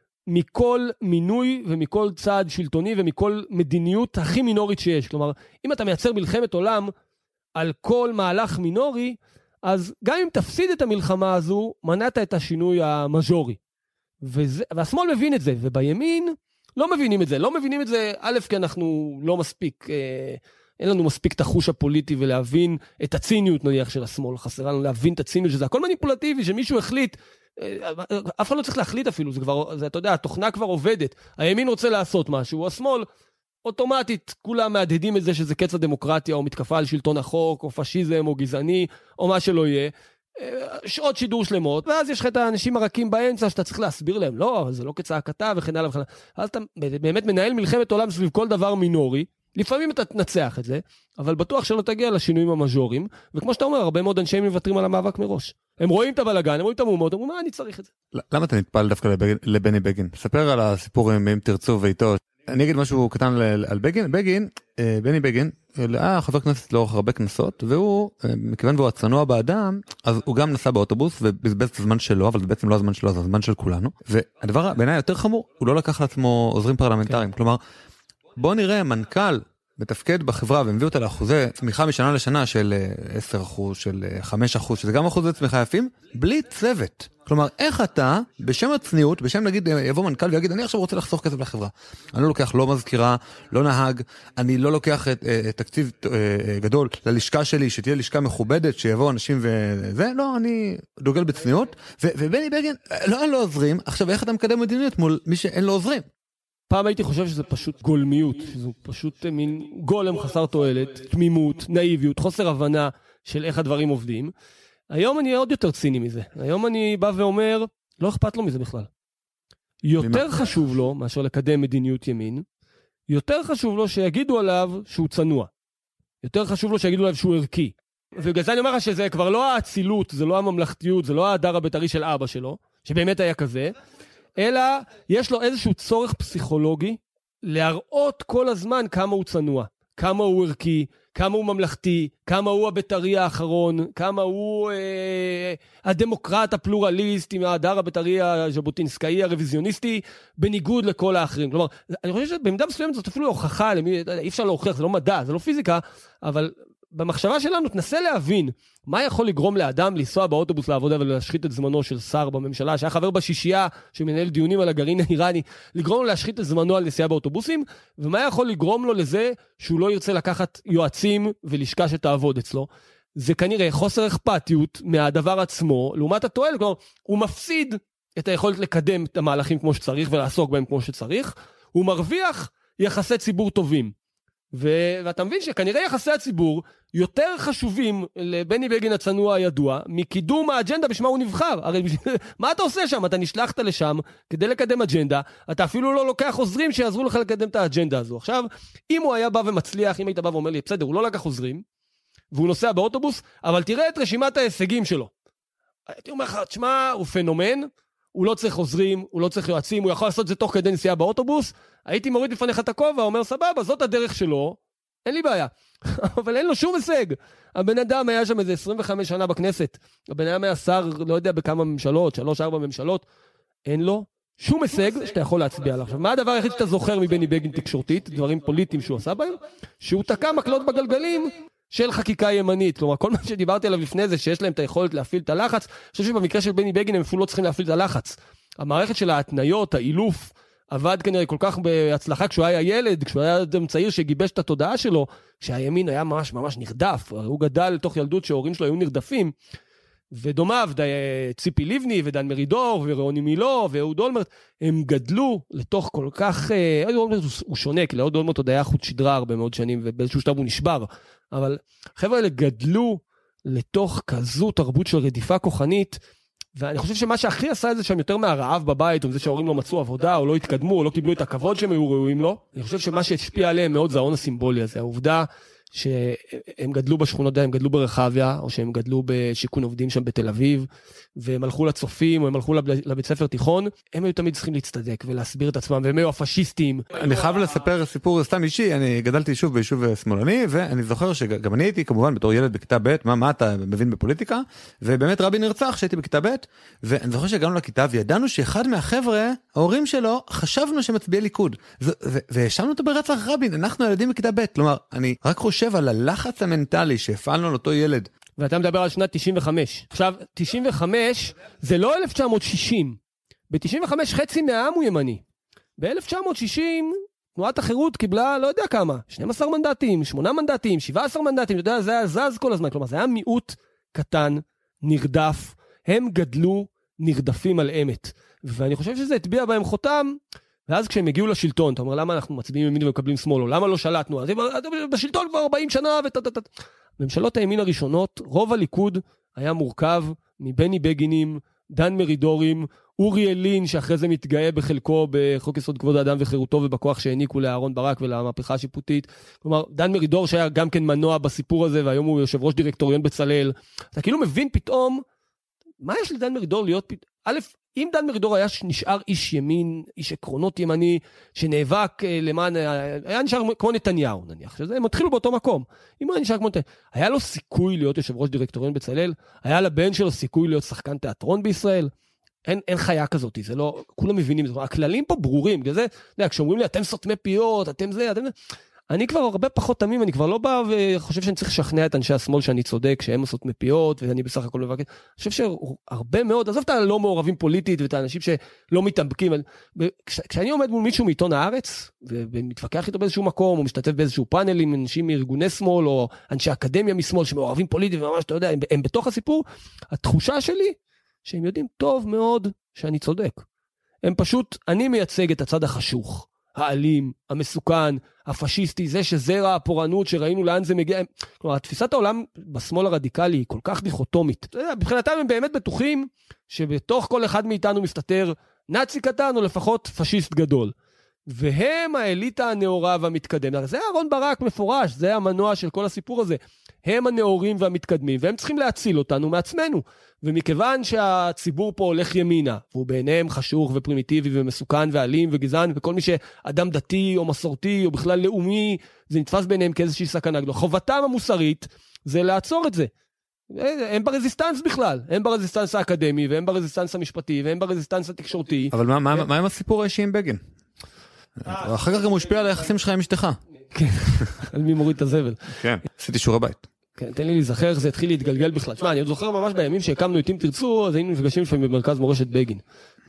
C: מכל מינוי ומכל צעד שלטוני ומכל מדיניות הכי מינורית שיש. כלומר, אם אתה מייצר מלחמת עולם על כל מהלך מינורי, אז גם אם תפסיד את המלחמה הזו, מנעת את השינוי המז'ורי. וזה, והשמאל מבין את זה, ובימין לא מבינים את זה. לא מבינים את זה, א', כי אנחנו לא מספיק, אה, אין לנו מספיק את החוש הפוליטי ולהבין את הציניות נניח של השמאל. חסרה לנו להבין את הציניות, שזה הכל מניפולטיבי, שמישהו החליט, אף אחד לא צריך להחליט אפילו, זה כבר, זה, אתה יודע, התוכנה כבר עובדת, הימין רוצה לעשות משהו, השמאל, אוטומטית, כולם מהדהדים את זה שזה קץ הדמוקרטיה, או מתקפה על שלטון החוק, או פשיזם, או גזעני, או מה שלא יהיה, שעות שידור שלמות, ואז יש לך את האנשים הרכים באמצע, שאתה צריך להסביר להם, לא, זה לא כצעקתה, וכן הלאה וכן הלאה, אז אתה באמת מנהל מלחמת עולם סביב כל דבר מינורי, לפעמים אתה תנצח את זה, אבל בטוח שלא תגיע לשינויים המז'וריים, וכמו שאתה אומר, הרבה מאוד אנשי מוותרים על המאבק מראש. הם רואים את הבלגן, הם רואים את המהומות, הם אומרים, מה אני צריך את זה?
A: למה אתה נטפל דווקא לבני בגין? ספר על הסיפור עם אם תרצו ואיתו. אני אגיד משהו קטן על בגין. בגין, בני בגין, היה חבר כנסת לאורך הרבה כנסות, והוא, מכיוון והוא הצנוע באדם, אז הוא גם נסע באוטובוס ובזבז את הזמן שלו, אבל זה בעצם לא הזמן שלו, זה הזמן של כולנו. והדבר בעיניי יותר חמור, הוא לא לקח לעצמו עוזרים פרלמנטריים. כלומר, בוא נראה מנכ"ל מתפקד בחברה ומביא אותה לאחוזי צמיחה משנה לשנה של עשרה אחוז, של חמישה אחוז, שזה גם אחוזי צמיחה יפים, בלי צוות. כלומר, איך אתה, בשם הצניעות, בשם נגיד, יבוא מנכ"ל ויגיד, אני עכשיו רוצה לחסוך כסף לחברה. אני לא לוקח לא מזכירה, לא נהג, אני לא לוקח את, את תקציב גדול ללשכה שלי, שתהיה לשכה מכובדת, שיבוא אנשים וזה, לא, אני דוגל בצניעות, ו, ובני בגין, לא, אין לו עוזרים, עכשיו איך אתה מקדם מדיניות מול מי שאין לו עוזרים?
C: פעם הייתי חושב שזה פשוט גולמיות, שזה פשוט מין גולם חסר תועלת, תמימות, נאיביות, חוסר הבנה של איך הדברים עובדים. היום אני עוד יותר ציני מזה. היום אני בא ואומר, לא אכפת לו מזה בכלל. יותר חשוב לו, מאשר לקדם מדיניות ימין, יותר חשוב לו שיגידו עליו שהוא צנוע. יותר חשוב לו שיגידו עליו שהוא ערכי. ובגלל זה אני אומר לך שזה כבר לא האצילות, זה לא הממלכתיות, זה לא ההדר הבית"רי של אבא שלו, שבאמת היה כזה, אלא יש לו איזשהו צורך פסיכולוגי להראות כל הזמן כמה הוא צנוע, כמה הוא ערכי, כמה הוא ממלכתי, כמה הוא הבית"רי האחרון, כמה הוא אה, הדמוקרט הפלורליסט עם ההדר הבית"רי הז'בוטינסקאי הרוויזיוניסטי, בניגוד לכל האחרים. כלומר, אני חושב שבמידה מסוימת זאת אפילו הוכחה, למי, אי אפשר להוכיח, זה לא מדע, זה לא פיזיקה, אבל במחשבה שלנו תנסה להבין מה יכול לגרום לאדם לנסוע באוטובוס לעבודה ולהשחית את זמנו של שר בממשלה, שהיה חבר בשישייה שמנהל דיונים על הגרעין האיראני, לגרום לו להשחית את זמנו על נסיעה באוטובוסים, ומה יכול לגרום לו לזה שהוא לא ירצה לקחת יועצים ולשכה שתעבוד אצלו. זה כנראה חוסר אכפתיות מהדבר עצמו, לעומת התועלת, כלומר, הוא מפסיד את היכולת לקדם את המהלכים כמו שצריך ולעסוק בהם כמו שצריך, הוא מרוויח יחסי ציבור טובים. ו- ואתה מבין שכנראה יחסי הציבור יותר חשובים לבני בגין הצנוע הידוע, מקידום האג'נדה בשמה הוא נבחר. הרי מה אתה עושה שם? אתה נשלחת לשם כדי לקדם אג'נדה, אתה אפילו לא לוקח עוזרים שיעזרו לך לקדם את האג'נדה הזו. עכשיו, אם הוא היה בא ומצליח, אם היית בא ואומר לי, בסדר, הוא לא לקח עוזרים, והוא נוסע באוטובוס, אבל תראה את רשימת ההישגים שלו. הייתי אומר לך, תשמע, הוא פנומן, הוא לא צריך עוזרים, הוא לא צריך יועצים, הוא יכול לעשות את זה תוך כדי נסיעה באוטובוס, הייתי מוריד בפניך את הכובע, אומר, סבבה, זאת הדרך שלו, אין לי בעיה. אבל אין לו שום הישג. הבן אדם היה שם איזה עשרים וחמש שנה בכנסת, הבן אדם היה שר, לא יודע בכמה ממשלות, שלוש, ארבע ממשלות, אין לו שום הישג שאתה יכול להצביע עליו. עכשיו, מה הדבר היחיד שאתה זוכר מבני בגין תקשורתית, דברים פוליטיים שהוא עשה בהם? שהוא תקע מקלות בגלגלים של חקיקה ימנית. כלומר, כל מה שדיברתי עליו לפני זה, שיש להם את היכולת להפעיל את הלחץ, אני חושב שבמקרה של בני בגין הם אפילו לא צריכים להפעיל את הלחץ. המערכת של ההתניות, האילוף, עבד כנראה כל כך בהצלחה כשהוא היה ילד, כשהוא היה אדם צעיר שגיבש את התודעה שלו, כשהימין היה ממש ממש נרדף, הוא גדל לתוך ילדות שההורים שלו היו נרדפים, ודומיו, ציפי לבני ודן מרידור ורוני מילו ואהוד אולמרט, הם גדלו לתוך כל כך, אהוד אולמרט הוא שונה, כי לאהוד אולמרט עוד היה חוט שדרה הרבה מאוד שנים, ובאיזשהו שלב הוא נשבר, אבל החבר'ה האלה גדלו לתוך כזו תרבות של רדיפה כוחנית, ואני חושב שמה שהכי עשה את זה שם יותר מהרעב בבית, או זה שההורים לא מצאו עבודה, או לא התקדמו, או לא קיבלו את הכבוד שהם היו ראויים לו, אני חושב שמה שהשפיע עליהם מאוד זה ההון הסימבולי הזה, העובדה שהם גדלו בשכונות, הם גדלו ברחביה, או שהם גדלו בשיכון עובדים שם בתל אביב, והם הלכו לצופים, או הם הלכו לבית ספר תיכון, הם היו תמיד צריכים להצטדק ולהסביר את עצמם, והם היו הפשיסטים.
A: אני חייב לספר סיפור סתם אישי, אני גדלתי שוב ביישוב שמאלני, ואני זוכר שגם אני הייתי כמובן בתור ילד בכיתה ב', מה, מה אתה מבין בפוליטיקה, ובאמת רבין נרצח שהייתי בכיתה ב', ואני זוכר שהגענו לכיתה, וידענו שאחד מהחבר'ה, ההורים שלו, חשבנו שמצביע ליכוד, והאשמנו אותו ברצח רבין, אנחנו ילדים בכיתה ב', כלומר, אני רק חושב על הלחץ המנטלי שהפעלנו על אותו ילד.
C: ואתה מדבר על שנת תשעים וחמש. עכשיו, תשעים וחמש זה לא אלף תשע מאות שישים. ב-תשעים וחמש חצי מהעם הוא ימני. ב-אלף תשע מאות שישים תנועת החירות קיבלה, לא יודע כמה, שנים עשר מנדטים, שמונה מנדטים, שבעה עשר מנדטים, אתה יודע, זה היה זז כל הזמן. כלומר, זה היה מיעוט קטן, נרדף. הם גדלו נרדפים על אמת. ואני חושב שזה הטביע בהם חותם, ואז כשהם הגיעו לשלטון, אתה אומר, למה אנחנו מצביעים ימין ומקבלים שמאל, או למה לא שלטנו? אז בשלטון כבר ארבעים שנה, וטטטט. ממשלות הימין הראשונות, רוב הליכוד היה מורכב מבני בגינים, דן מרידורים, אורי אלין, שאחרי זה מתגאה בחלקו בחוק יסוד כבוד האדם וחירותו, ובכוח שהעניקו לאהרון ברק ולמהפכה השיפוטית. כלומר, דן מרידור שהיה גם כן מנוע בסיפור הזה, והיום הוא יושב ראש דירקטוריון בצלאל. אתה כאילו מבין פתאום, מה יש לדן מרידור להיות פתאום? א', אם דן מרידור היה נשאר איש ימין, איש עקרונות ימני, שנאבק למען, היה נשאר כמו נתניהו נניח, שזה הם התחילו באותו מקום, אם הוא היה נשאר כמו נתניהו, היה לו סיכוי להיות יושב ראש דירקטוריון בצלאל, היה לבן שלו סיכוי להיות שחקן תיאטרון בישראל, אין, אין חיה כזאת, זה לא, כולם מבינים, זה, הכללים פה ברורים, זה, יודע, כשאומרים לי, אתם סותמי פיות, אתם זה, אתם זה, אני כבר הרבה פחות תמים, אני כבר לא בא וחושב שאני צריך לשכנע את אנשי השמאל שאני צודק, שהם עושות מפיות, ואני בסך הכל מבקש. אני חושב שהרבה מאוד, עזוב את הלא מעורבים פוליטית, ואת האנשים שלא מתאבקים. כשאני עומד מול מישהו מעיתון הארץ, ומתווכח איתו באיזשהו מקום, או משתתף באיזשהו פאנל עם אנשים מארגוני שמאל, או אנשי אקדמיה משמאל, שמעורבים פוליטית, וממש, אתה יודע, הם, הם בתוך הסיפור, התחושה שלי, שהם יודעים טוב מאוד שאני צודק. הם פשוט, אני מייצג את הצד החשוך. האלים, המסוכן, הפשיסטי, זה שזרע הפורענות שראינו לאן זה מגיע. כלומר, תפיסת העולם בשמאל הרדיקלי היא כל כך דיכוטומית. מבחינתם הם באמת בטוחים שבתוך כל אחד מאיתנו מסתתר נאצי קטן או לפחות פשיסט גדול. והם האליטה הנאורה והמתקדמת. זה אהרון ברק מפורש, זה המנוע של כל הסיפור הזה. הם הנאורים והמתקדמים, והם צריכים להציל אותנו מעצמנו. ומכיוון שהציבור פה הולך ימינה, והוא בעיניהם חשוך ופרימיטיבי ומסוכן ואלים וגזען, וכל מי שאדם דתי או מסורתי או בכלל לאומי, זה נתפס בעיניהם כאיזושהי סכנה גדולה. חובתם המוסרית זה לעצור את זה. הם ברזיסטנס בכלל, הם ברזיסטנס האקדמי, והם ברזיסטנס המשפטי, והם ברזיסטנס התקשורתי.
A: אבל מה, מה, מה עם הסיפור האישי עם בגין? אחר כך גם הוא השפיע על היחסים שלך עם אשתך.
C: כן, על מי מוריד את הזבל.
A: כן, עשיתי שיעורי בית.
C: כן, תן לי להיזכר, זה התחיל להתגלגל בכלל. תשמע, אני עוד זוכר ממש בימים שהקמנו את אם תרצו, אז היינו נפגשים לפעמים במרכז מורשת בגין.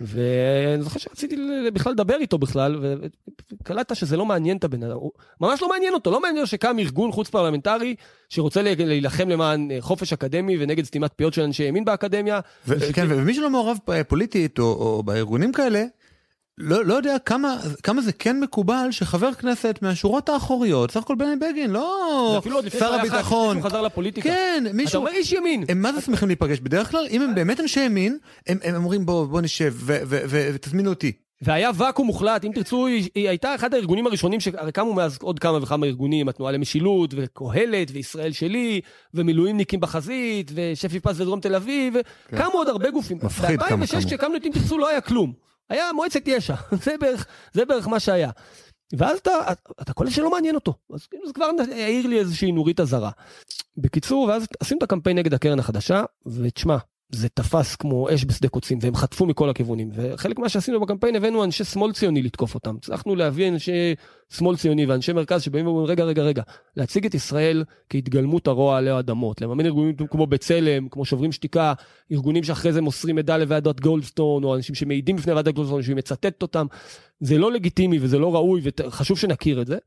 C: ואני זוכר שרציתי בכלל לדבר איתו בכלל, וקלטת שזה לא מעניין את הבן אדם. ממש לא מעניין אותו, לא מעניין שקם ארגון חוץ פרלמנטרי, שרוצה להילחם למען חופש אקדמי ונגד סתימת פיות של אנשי ימין באקדמיה.
A: כן, ומי שלא מעורב פוליטית או בארגונים כאלה, לא, לא יודע כמה, כמה זה כן מקובל שחבר כנסת מהשורות האחוריות, סך הכל בני בגין, לא שר הביטחון.
C: הוא חזר לפוליטיקה.
A: כן, מישהו.
C: אתה אומר איש ימין.
A: הם מה זה שמחים להיפגש? בדרך כלל, אם הם באמת אנשי ימין, הם, הם אומרים בוא, בוא נשב ותזמינו אותי.
C: והיה ואקום מוחלט, אם תרצו, היא, היא הייתה אחד הארגונים הראשונים שקמו מאז עוד כמה וכמה ארגונים, התנועה למשילות, וקהלת, וישראל שלי, ומילואימניקים בחזית, ושפי פס ודרום תל אביב, קמו עוד הרבה גופים.
A: מפחיד כמה
C: ב-אלפיים ושש כשקמנו את אם תרצו לא היה כלום. היה מועצת יש"ע, זה בערך, זה בערך מה שהיה. ואז אתה, אתה קולט שלא מעניין אותו. אז זה כבר העיר לי איזושהי נורית הזרה. בקיצור, ואז עשינו את הקמפיין נגד הקרן החדשה, ותשמע, זה תפס כמו אש בשדה קוצים, והם חטפו מכל הכיוונים. וחלק מה שעשינו בקמפיין, הבאנו אנשי שמאל ציוני לתקוף אותם. הצלחנו להביא אנשי שמאל ציוני ואנשי מרכז שבאים ואומרים, רגע, רגע, רגע, להציג את ישראל כהתגלמות הרוע עלי האדמות, לממן ארגונים כמו בצלם, כמו שוברים שתיקה, ארגונים שאחרי זה מוסרים מידע לוועדת גולדסטון, או אנשים שמעידים בפני ועדת גולדסטון, שהיא מצטטת אותם. זה לא לגיטימי וזה לא ראוי, וחשוב שנכיר את זה.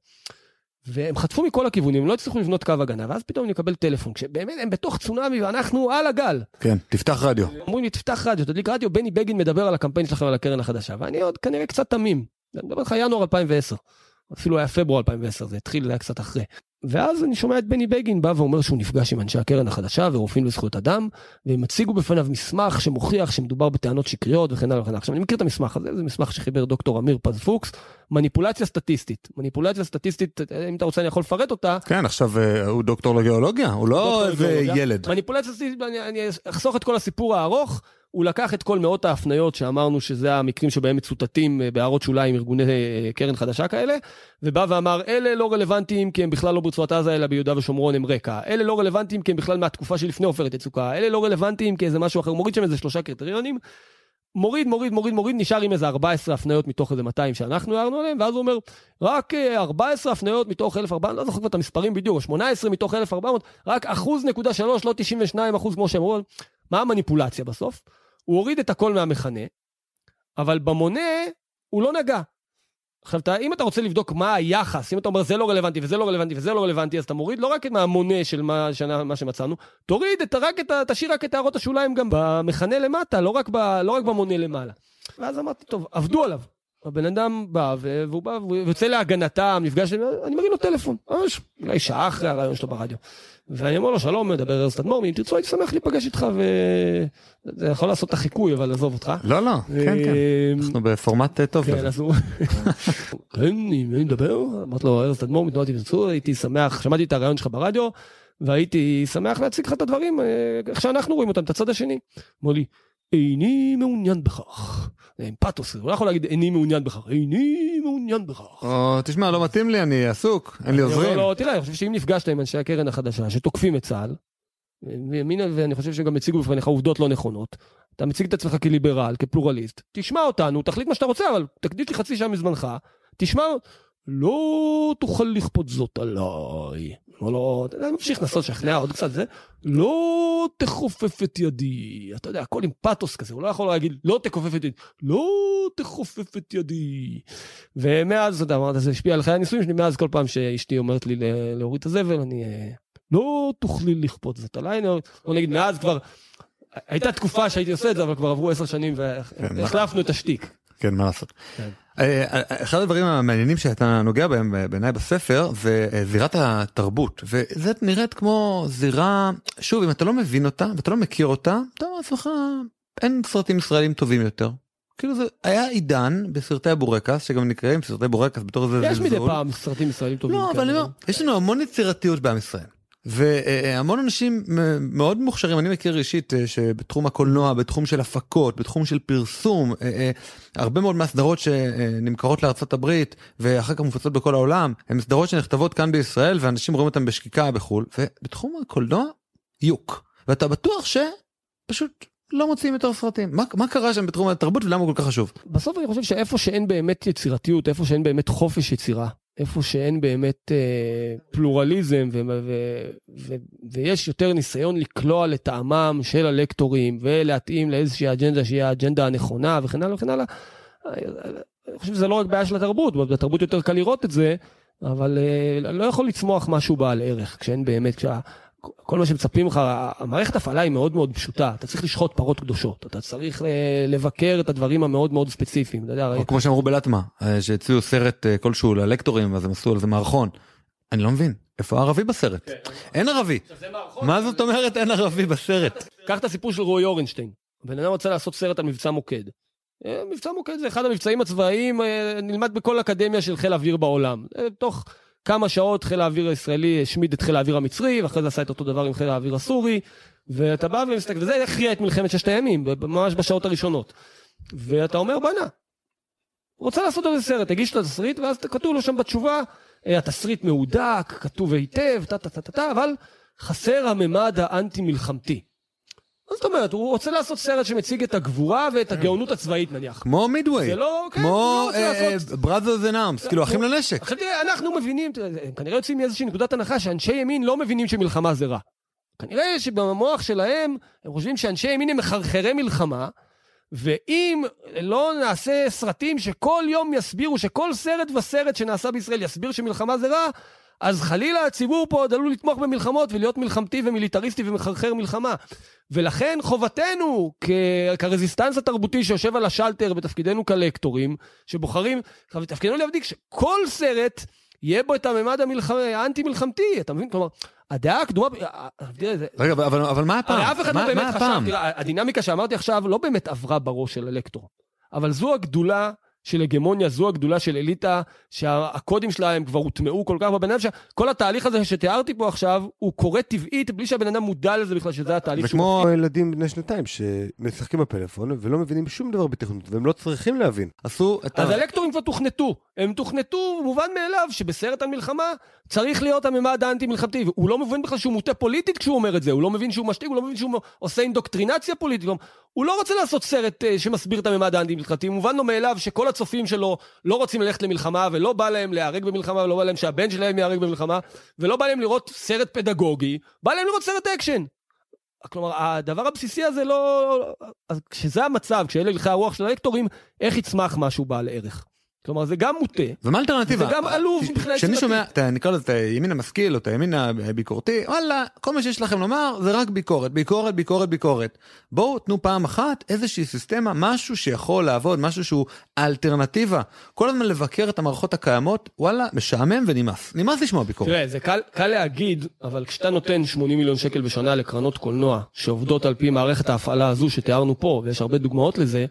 C: והם חטפו מכל הכיוונים, הם לא הצליחו לבנות קו הגנה, ואז פתאום נקבל טלפון, כשבאמת הם בתוך צונאמי ואנחנו על הגל.
A: כן, תפתח רדיו.
C: אומרים לי, תפתח רדיו, תדליק רדיו, בני בגין מדבר על הקמפיין שלכם על הקרן החדשה, ואני עוד כנראה קצת תמים. אני מדבר לך ינואר אלפיים ועשר, אפילו היה פברואר אלפיים ועשר, זה התחיל, זה היה קצת אחרי. ואז אני שומע את בני בגין בא ואומר שהוא נפגש עם אנשי הקרן החדשה ורופאים לזכויות אדם, והם הציגו בפניו מסמך שמוכיח שמדובר בטענות שקריות וכן הלאה וכן הלאה. עכשיו אני מכיר את המסמך הזה, זה מסמך שחיבר דוקטור אמיר פז פוקס, מניפולציה סטטיסטית. מניפולציה סטטיסטית, אם אתה רוצה אני יכול לפרט אותה.
A: כן, עכשיו הוא דוקטור לגיאולוגיה, הוא לא איזה ילד.
C: מניפולציה סטטיסטית, אני אחסוך את כל הסיפור הארוך, הוא לקח את כל מאות ההפניות שאמרנו שזה המקרים שבהם מצוטטים בהערות שוליים ארגוני קרן חדשה כאלה, ובא ואמר, אלה לא רלוונטיים כי הם בכלל לא ברצועת עזה אלא ביהודה ושומרון הם רקע, אלה לא רלוונטיים כי הם בכלל מהתקופה שלפני עופרת יצוקה, אלה לא רלוונטיים כי איזה משהו אחר, מוריד שם איזה שלושה קריטריונים, מוריד, מוריד, מוריד, מוריד, נשאר עם איזה ארבע עשרה הפניות מתוך איזה מאתיים שאנחנו הערנו עליהם, ואז הוא אומר, רק ארבע עשרה הפניות מתוך אלף וארבע מאות, לא זוכר כבר את המספרים בדיוק, שמונה עשרה מתוך אלף וארבע מאות, רק אחוז נקודה שלוש, לא תשעים ושניים אחוז כמו שהם אומרים. מה המניפולציה בסוף? הוא הוריד את הכל מהמכנה, אבל במונה הוא לא נגע. עכשיו, אם אתה רוצה לבדוק מה היחס, אם אתה אומר זה לא רלוונטי וזה לא רלוונטי וזה לא רלוונטי, אז אתה מוריד לא רק את מהמונה של מה, מה שמצאנו, תוריד את, רק את, תשאיר רק את הערות השוליים גם במכנה למטה, לא רק, ב, לא רק במונה למעלה. ואז אמרתי, טוב, עבדו עליו. הבן אדם בא, והוא בא, והוא יוצא להגנתם, נפגש, אני מרים לו טלפון, אולי שעה אחרי הרעיון שלו ברדיו. ואני אומר לו, שלום, מדבר ארז תדמור, אם תרצו, הייתי שמח להיפגש איתך, וזה יכול לעשות את החיקוי, אבל עזוב אותך.
A: לא, לא, כן, כן, אנחנו בפורמט טוב.
C: כן, אז הוא... כן, אם אני מדבר, אמרת לו, ארז תדמור, מתנועת אם תרצו, הייתי שמח, שמעתי את הרעיון שלך ברדיו, והייתי שמח להציג לך את הדברים, איך שאנחנו רואים אותם, את הצד השני. אמר לי, איני מעוניין בכך. עם פאטוס, הוא לא יכול להגיד, איני מעוניין בכך, איני מעוניין בכך.
A: תשמע, לא מתאים לי, אני עסוק, אין לי עוזרים.
C: לא, תראה, אני חושב שאם נפגשת עם אנשי הקרן החדשה, שתוקפים את צה"ל, ואני חושב שגם מציגו בפניך עובדות לא נכונות, אתה מציג את עצמך כליברל, כפלורליסט, תשמע אותנו, תחליט מה שאתה רוצה, אבל תקדיש לי חצי שעה מזמנך, תשמע, לא תוכל לכפות זאת עליי. לא, לא, אתה יודע, ממשיך לנסות שכנע עוד קצת זה, לא תחופף את ידי, אתה יודע, הכל עם פאטוס כזה, הוא לא יכול להגיד, לא תחופף את ידי, לא תחופף את ידי. ומאז, אתה אמרת, זה השפיע על חיי הניסויים שלי, מאז כל פעם שאשתי אומרת לי להוריד את הזבל, אני, לא תוכלי לכפות זאת עליי, לא נגיד, מאז כבר, הייתה תקופה שהייתי עושה את זה, אבל כבר עברו עשר שנים והחלפנו את השתיק.
A: כן, מה לעשות. אחד הדברים המעניינים שאתה נוגע בהם בעיניי בספר, זה זירת התרבות, וזה נראית כמו זירה, שוב, אם אתה לא מבין אותה, ואתה לא מכיר אותה, אתה אומר לעצמך, אין סרטים ישראלים טובים יותר. כאילו זה היה עידן בסרטי הבורקס, שגם נקראים סרטי בורקס בתור זה זלזול.
C: יש מדי פעם סרטים ישראלים טובים.
A: לא, אבל אני אומר, יש לנו המון יצירתיות בעם ישראל. והמון אנשים מאוד מוכשרים, אני מכיר אישית שבתחום הקולנוע, בתחום של הפקות, בתחום של פרסום, הרבה מאוד מהסדרות שנמכרות לארצות הברית ואחר כך מופצות בכל העולם, הן סדרות שנכתבות כאן בישראל ואנשים רואים אותן בשקיקה בחול, ובתחום הקולנוע יוק, ואתה בטוח שפשוט לא מוצאים יותר סרטים. מה, מה קרה שם בתחום התרבות ולמה הוא כל כך חשוב?
C: בסוף אני חושב שאיפה שאין באמת יצירתיות, איפה שאין באמת חופש יצירה, איפה שאין באמת אה, פלורליזם, ו- ו- ו- ויש יותר ניסיון לקלוע לטעמם של הלקטורים, ולהתאים לאיזושהי אג'נדה שהיא האג'נדה הנכונה, וכן הלאה וכן הלאה. אני חושב שזה לא רק בעיה של התרבות, בתרבות יותר קל לראות את זה, אבל אה, לא יכול לצמוח משהו בעל ערך, כשאין באמת, כשה... כל מה שמצפים לך, המערכת הפעלה היא מאוד מאוד פשוטה, אתה צריך לשחוט פרות קדושות, אתה צריך לבקר את הדברים המאוד מאוד ספציפיים.
A: או כמו שאמרו בלטמה, שהציעו סרט כלשהו ללקטורים, אז הם עשו על זה מערכון. אני לא מבין, איפה הערבי בסרט? אין ערבי. מה זאת אומרת אין ערבי בסרט?
C: קח את הסיפור של רועי אורנשטיין. בן אדם רוצה לעשות סרט על מבצע מוקד. מבצע מוקד זה אחד המבצעים הצבאיים, נלמד בכל אקדמיה של חיל האוויר בעולם. תוך כמה שעות חיל האוויר הישראלי השמיד את חיל האוויר המצרי, ואחרי זה עשה את אותו דבר עם חיל האוויר הסורי, ואתה בא ומסתכל, וזה הכריע את מלחמת ששת הימים, ממש בשעות הראשונות. ואתה אומר, בנה, רוצה לעשות על זה סרט, תגיש את התסריט, ואז כתוב לו שם בתשובה, התסריט מהודק, כתוב היטב, טה-טה-טה-טה, אבל חסר הממד האנטי-מלחמתי. זאת אומרת, הוא רוצה לעשות סרט שמציג את הגבורה ואת הגאונות הצבאית נניח.
A: כמו מידווי, כמו brothers in arms, כאילו אחים לנשק.
C: עכשיו תראה, אנחנו מבינים, כנראה יוצאים מאיזושהי נקודת הנחה שאנשי ימין לא מבינים שמלחמה זה רע. כנראה שבמוח שלהם הם חושבים שאנשי ימין הם מחרחרי מלחמה, ואם לא נעשה סרטים שכל יום יסבירו, שכל סרט וסרט שנעשה בישראל יסביר שמלחמה זה רע, אז חלילה הציבור פה עוד עלול לתמוך במלחמות ולהיות מלחמתי ומיליטריסטי ומחרחר מלחמה. ולכן חובתנו כרזיסטנס התרבותי שיושב על השלטר בתפקידנו כלקטורים, שבוחרים, תפקידנו להבדיק שכל סרט יהיה בו את הממד האנטי-מלחמתי, אתה מבין? כלומר, הדעה הקדומה...
A: רגע, אבל מה הפעם?
C: הרי אף אחד לא באמת חשב, הדינמיקה שאמרתי עכשיו לא באמת עברה בראש של הלקטור, אבל זו הגדולה של הגמוניה, זו הגדולה של אליטה, שהקודים שלהם כבר הוטמעו כל כך בבן אדם, שכל התהליך הזה שתיארתי פה עכשיו, הוא קורה טבעית, בלי שהבן אדם מודע לזה בכלל, שזה התהליך שהוא...
D: וכמו ילדים בני שנתיים, שמשחקים בפלאפון, ולא מבינים שום דבר בתכנות, והם לא צריכים להבין.
A: עשו את
C: אז הלקטורים כבר תוכנתו, הם תוכנתו, מובן מאליו, שבסרט על מלחמה, צריך להיות הממד האנטי-מלחמתי, והוא לא מבין בכלל שהוא מוטה פוליטית כשהוא אומר את זה, הוא לא מבין שהוא משתיק, הוא לא מבין שהוא עושה אינדוקטרינציה פוליטית, הוא לא רוצה לעשות סרט שמסביר את הממד האנטי-מלחמתי, מובן לו מאליו שכל הצופים שלו לא רוצים ללכת למלחמה, ולא בא להם להיהרג במלחמה, ולא בא להם שהבן שלהם יהרג במלחמה, ולא בא להם לראות סרט פדגוגי, בא להם לראות סרט אקשן. כלומר, הדבר הבסיסי הזה לא... אז כשזה המצב, כשאלה הלכי הרוח של הלקטורים, איך יצמח משהו בעל ערך? כלומר, זה גם מוטה.
A: ומה האלטרנטיבה?
C: זה גם עלוב מבחינת...
A: כשאני שומע, נקרא לזה את הימין המשכיל, או את הימין הביקורתי, וואלה, כל מה שיש לכם לומר, זה רק ביקורת, ביקורת, ביקורת, ביקורת. בואו, תנו פעם אחת איזושהי סיסטמה, משהו שיכול לעבוד, משהו שהוא אלטרנטיבה. כל הזמן לבקר את המערכות הקיימות, וואלה, משעמם ונמאס. נמאס לשמוע ביקורת.
C: תראה, זה קל, קל להגיד, אבל כשאתה נותן שמונים מיליון שקל בשנה לקרנות קולנוע, שעובדות על פי מערכת ההפעלה הזו שתיארנו פה, ויש הרבה דוגמאות לזה,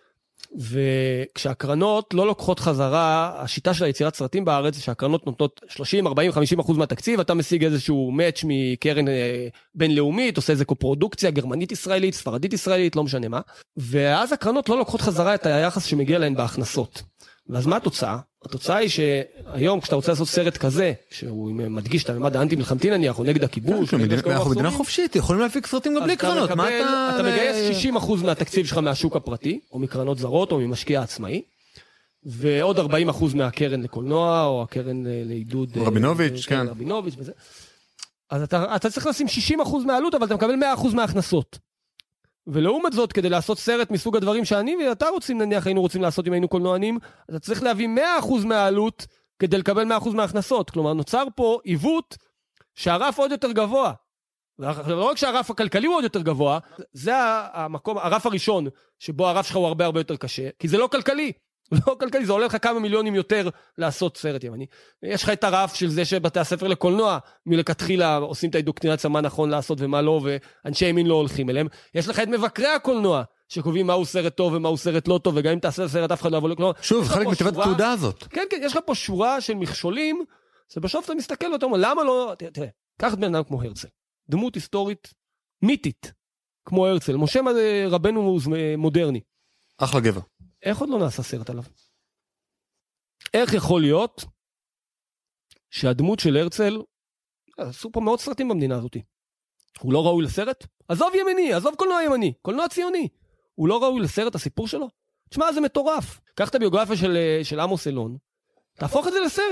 C: וכשהקרנות לא לוקחות חזרה, השיטה של היצירת סרטים בארץ, שהקרנות נותנות שלושים, ארבעים, חמישים אחוז מהתקציב, אתה משיג איזשהו מאץ' מקרן בינלאומית, עושה איזה קופרודוקציה, גרמנית ישראלית, ספרדית ישראלית, לא משנה מה, ואז הקרנות לא לוקחות חזרה את היחס שמגיע להן בהכנסות. ואז מה התוצאה? התוצאה היא שהיום כשאתה רוצה לעשות סרט כזה, שהוא מדגיש את הממד האנטי-מלחמתי נניח, או נגד הכיבוש,
A: אנחנו מדינה חופשית, יכולים להפיק סרטים גם בלי קרנות.
C: אתה מגייס שישים אחוז מהתקציב שלך מהשוק הפרטי, או מקרנות זרות, או ממשקיע עצמאי, ועוד ארבעים אחוז מהקרן לקולנוע, או הקרן לעידוד...
A: רבינוביץ', כן.
C: רבינוביץ' וזה. אז אתה צריך לשים שישים אחוז מהעלות, אבל אתה מקבל מאה אחוז מההכנסות. ולעומת זאת, כדי לעשות סרט מסוג הדברים שאני ואתה רוצים, נניח היינו רוצים לעשות אם היינו קולנוענים, אתה צריך להביא מאה אחוז מהעלות כדי לקבל מאה אחוז מההכנסות. כלומר, נוצר פה עיוות שהרף עוד יותר גבוה. לא רק שהרף הכלכלי הוא עוד יותר גבוה, זה המקום, הרף הראשון, שבו הרף שלך הוא הרבה הרבה יותר קשה, כי זה לא כלכלי. לא כלכלי, זה עולה לך כמה מיליונים יותר לעשות סרט ימני. יש לך את הרף של זה שבתי הספר לקולנוע, מלכתחילה עושים את האינדוקטרינציה, מה נכון לעשות ומה לא, ואנשי ימין לא הולכים אליהם. יש לך את מבקרי הקולנוע, שקובעים מהו סרט טוב ומהו סרט לא טוב, וגם אם תעשה סרט אף אחד לא יבוא לקולנוע.
A: שוב, חלק מתיבת התעודה הזאת.
C: כן, כן, יש לך פה שורה של מכשולים, שבסוף אתה מסתכל ואתה אומר, למה לא... תראה, קח בן אדם כמו הרצל, דמות היסטורית מיתית, כמו הרצל, משה רבנו מודרני.
A: אחלה גבר.
C: איך עוד לא נעשה סרט עליו? איך יכול להיות שהדמות של הרצל, עשו פה מאות סרטים במדינה הזאת, הוא לא ראוי לסרט? עזוב ימני, עזוב קולנוע ימני, קולנוע ציוני. הוא לא ראוי לסרט הסיפור שלו? תשמע, זה מטורף. קח את הביוגרפיה של, של עמוס אלון, תהפוך את זה לסרט.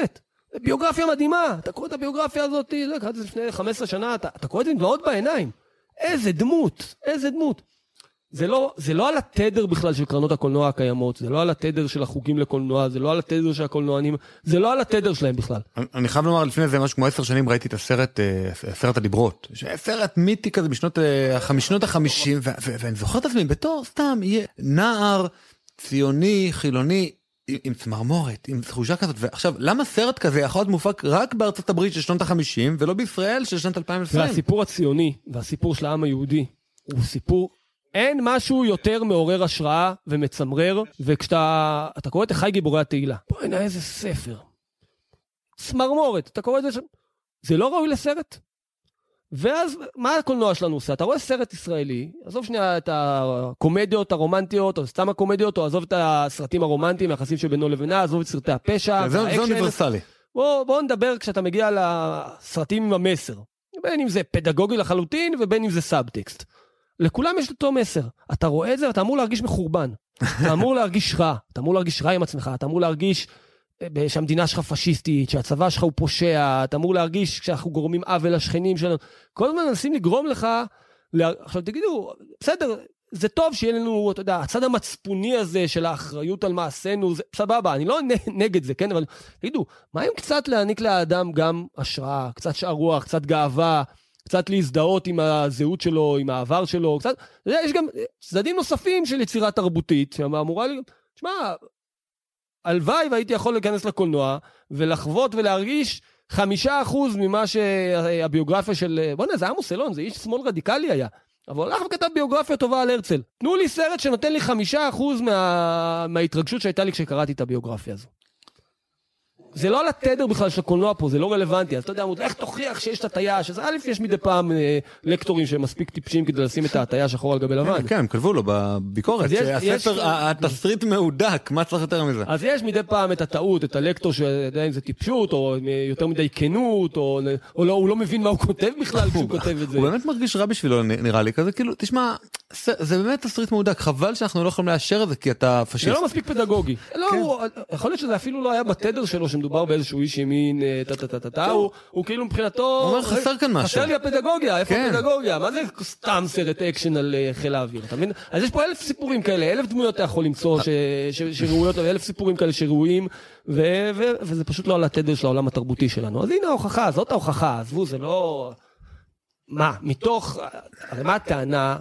C: ביוגרפיה מדהימה, אתה קורא את הביוגרפיה הזאת, לא, קראתי את זה לפני חמש עשרה שנה, אתה, אתה קורא את זה עם דמעות בעיניים. איזה דמות, איזה דמות. זה לא, זה לא על התדר בכלל של קרנות הקולנוע הקיימות, זה לא על התדר של החוגים לקולנוע, זה לא על התדר של הקולנוענים, זה לא על התדר שלהם בכלל.
A: אני, אני חייב לומר, לפני זה משהו כמו עשר שנים ראיתי את הסרט, סרט הדיברות, סרט מיתי כזה בשנות החמישנות החמישים, ואני זוכר את עצמי בתור סתם, יהיה נער, ציוני, חילוני, עם צמרמורת, עם תחושה כזאת, ועכשיו, למה סרט כזה יכול להיות מופק רק בארצות הברית של שנות החמישים, ולא בישראל של שנת אלפיים ועשרים?
C: והסיפור הציוני, והסיפור של העם היהודי, הוא סיפור, אין משהו יותר מעורר השראה ומצמרר, וכשאתה, אתה קורא את החי גיבורי התהילה, בואי נה איזה ספר, צמרמורת, אתה קורא את זה, ש... זה לא ראוי לסרט? ואז, מה הקולנוע שלנו עושה? אתה רואה סרט ישראלי, עזוב שנייה את הקומדיות הרומנטיות, או סתם הקומדיות, או עזוב את הסרטים הרומנטיים, היחסים שבינו לבינה, עזוב את סרטי הפשע.
A: זה אוניברסלי.
C: בוא, בוא נדבר כשאתה מגיע לסרטים עם המסר. בין אם זה פדגוגי לחלוטין, ובין אם זה סאבטקסט. לכולם יש אותו מסר. אתה רואה את זה, ואתה אמור להרגיש מחורבן. אתה אמור להרגיש רע. אתה אמור להרגיש רע עם עצמך. אתה אמור להרגיש שהמדינה שלך פשיסטית, שהצבא שלך הוא פושע, אתה אמור להרגיש כשאנחנו גורמים עוול לשכנים שלנו. כל הזמן מנסים לגרום לך, לה... עכשיו תגידו, בסדר, זה טוב שיהיה לנו, אתה יודע, הצד המצפוני הזה של האחריות על מעשינו, זה סבבה, אני לא נגד זה, כן? אבל תגידו, מה אם קצת להעניק לאדם גם השראה, קצת שאר רוח, קצת גאווה, קצת להזדהות עם הזהות שלו, עם העבר שלו, קצת, יש גם צדדים נוספים של יצירה תרבותית, שאמורה לי, תשמע, הלוואי והייתי יכול להיכנס לקולנוע, ולחוות ולהרגיש חמישה אחוז ממה שהביוגרפיה של, בוא נה, זה עמוס אלון, זה איש שמאל רדיקלי היה, אבל הולך וכתב ביוגרפיה טובה על הרצל. תנו לי סרט שנותן לי חמישה אחוז מה... מההתרגשות שהייתה לי כשקראתי את הביוגרפיה הזו. זה לא על התדר בכלל של הקולנוע פה, זה לא רלוונטי. אז אתה יודע, איך תוכיח שיש את הטיה, שזה א' יש מדי פעם אה, לקטורים שמספיק טיפשים כדי לשים את הטיה שחור על גבי לבן.
A: כן, הם כתבו לו בביקורת, שהספר, התסריט מהודק, מה צריך יותר מזה?
C: אז יש מדי פעם את הטעות, את הלקטור שיודע אם זה טיפשות, או יותר מדי כנות, או, או לא, הוא לא מבין מה הוא כותב בכלל כשהוא כותב את זה.
A: הוא באמת מרגיש רע בשבילו, נראה לי, כזה כאילו, תשמע, זה באמת תסריט מהודק, חבל שאנחנו לא יכולים לאשר את זה, כי אתה פשיסט.
C: זה לא מספיק פדגוגי. לא, יכול להיות שזה אפילו לא היה בתדר שלו שמדובר באיזשהו איש ימין, טה-טה-טה-טה, הוא כאילו מבחינתו...
A: הוא אומר, חסר כאן משהו.
C: חסר לי הפדגוגיה, איפה הפדגוגיה? מה זה סתם סרט אקשן על חיל האוויר? אתה מבין? אז יש פה אלף סיפורים כאלה, אלף דמויות אתה יכול למצוא שראויות, אלף סיפורים כאלה שראויים, וזה פשוט לא על התדר של העולם התרבותי שלנו. אז הנה ההוכחה, זאת ההוכחה, עזבו, זה לא... מה? מתוך... הרי מה הטענה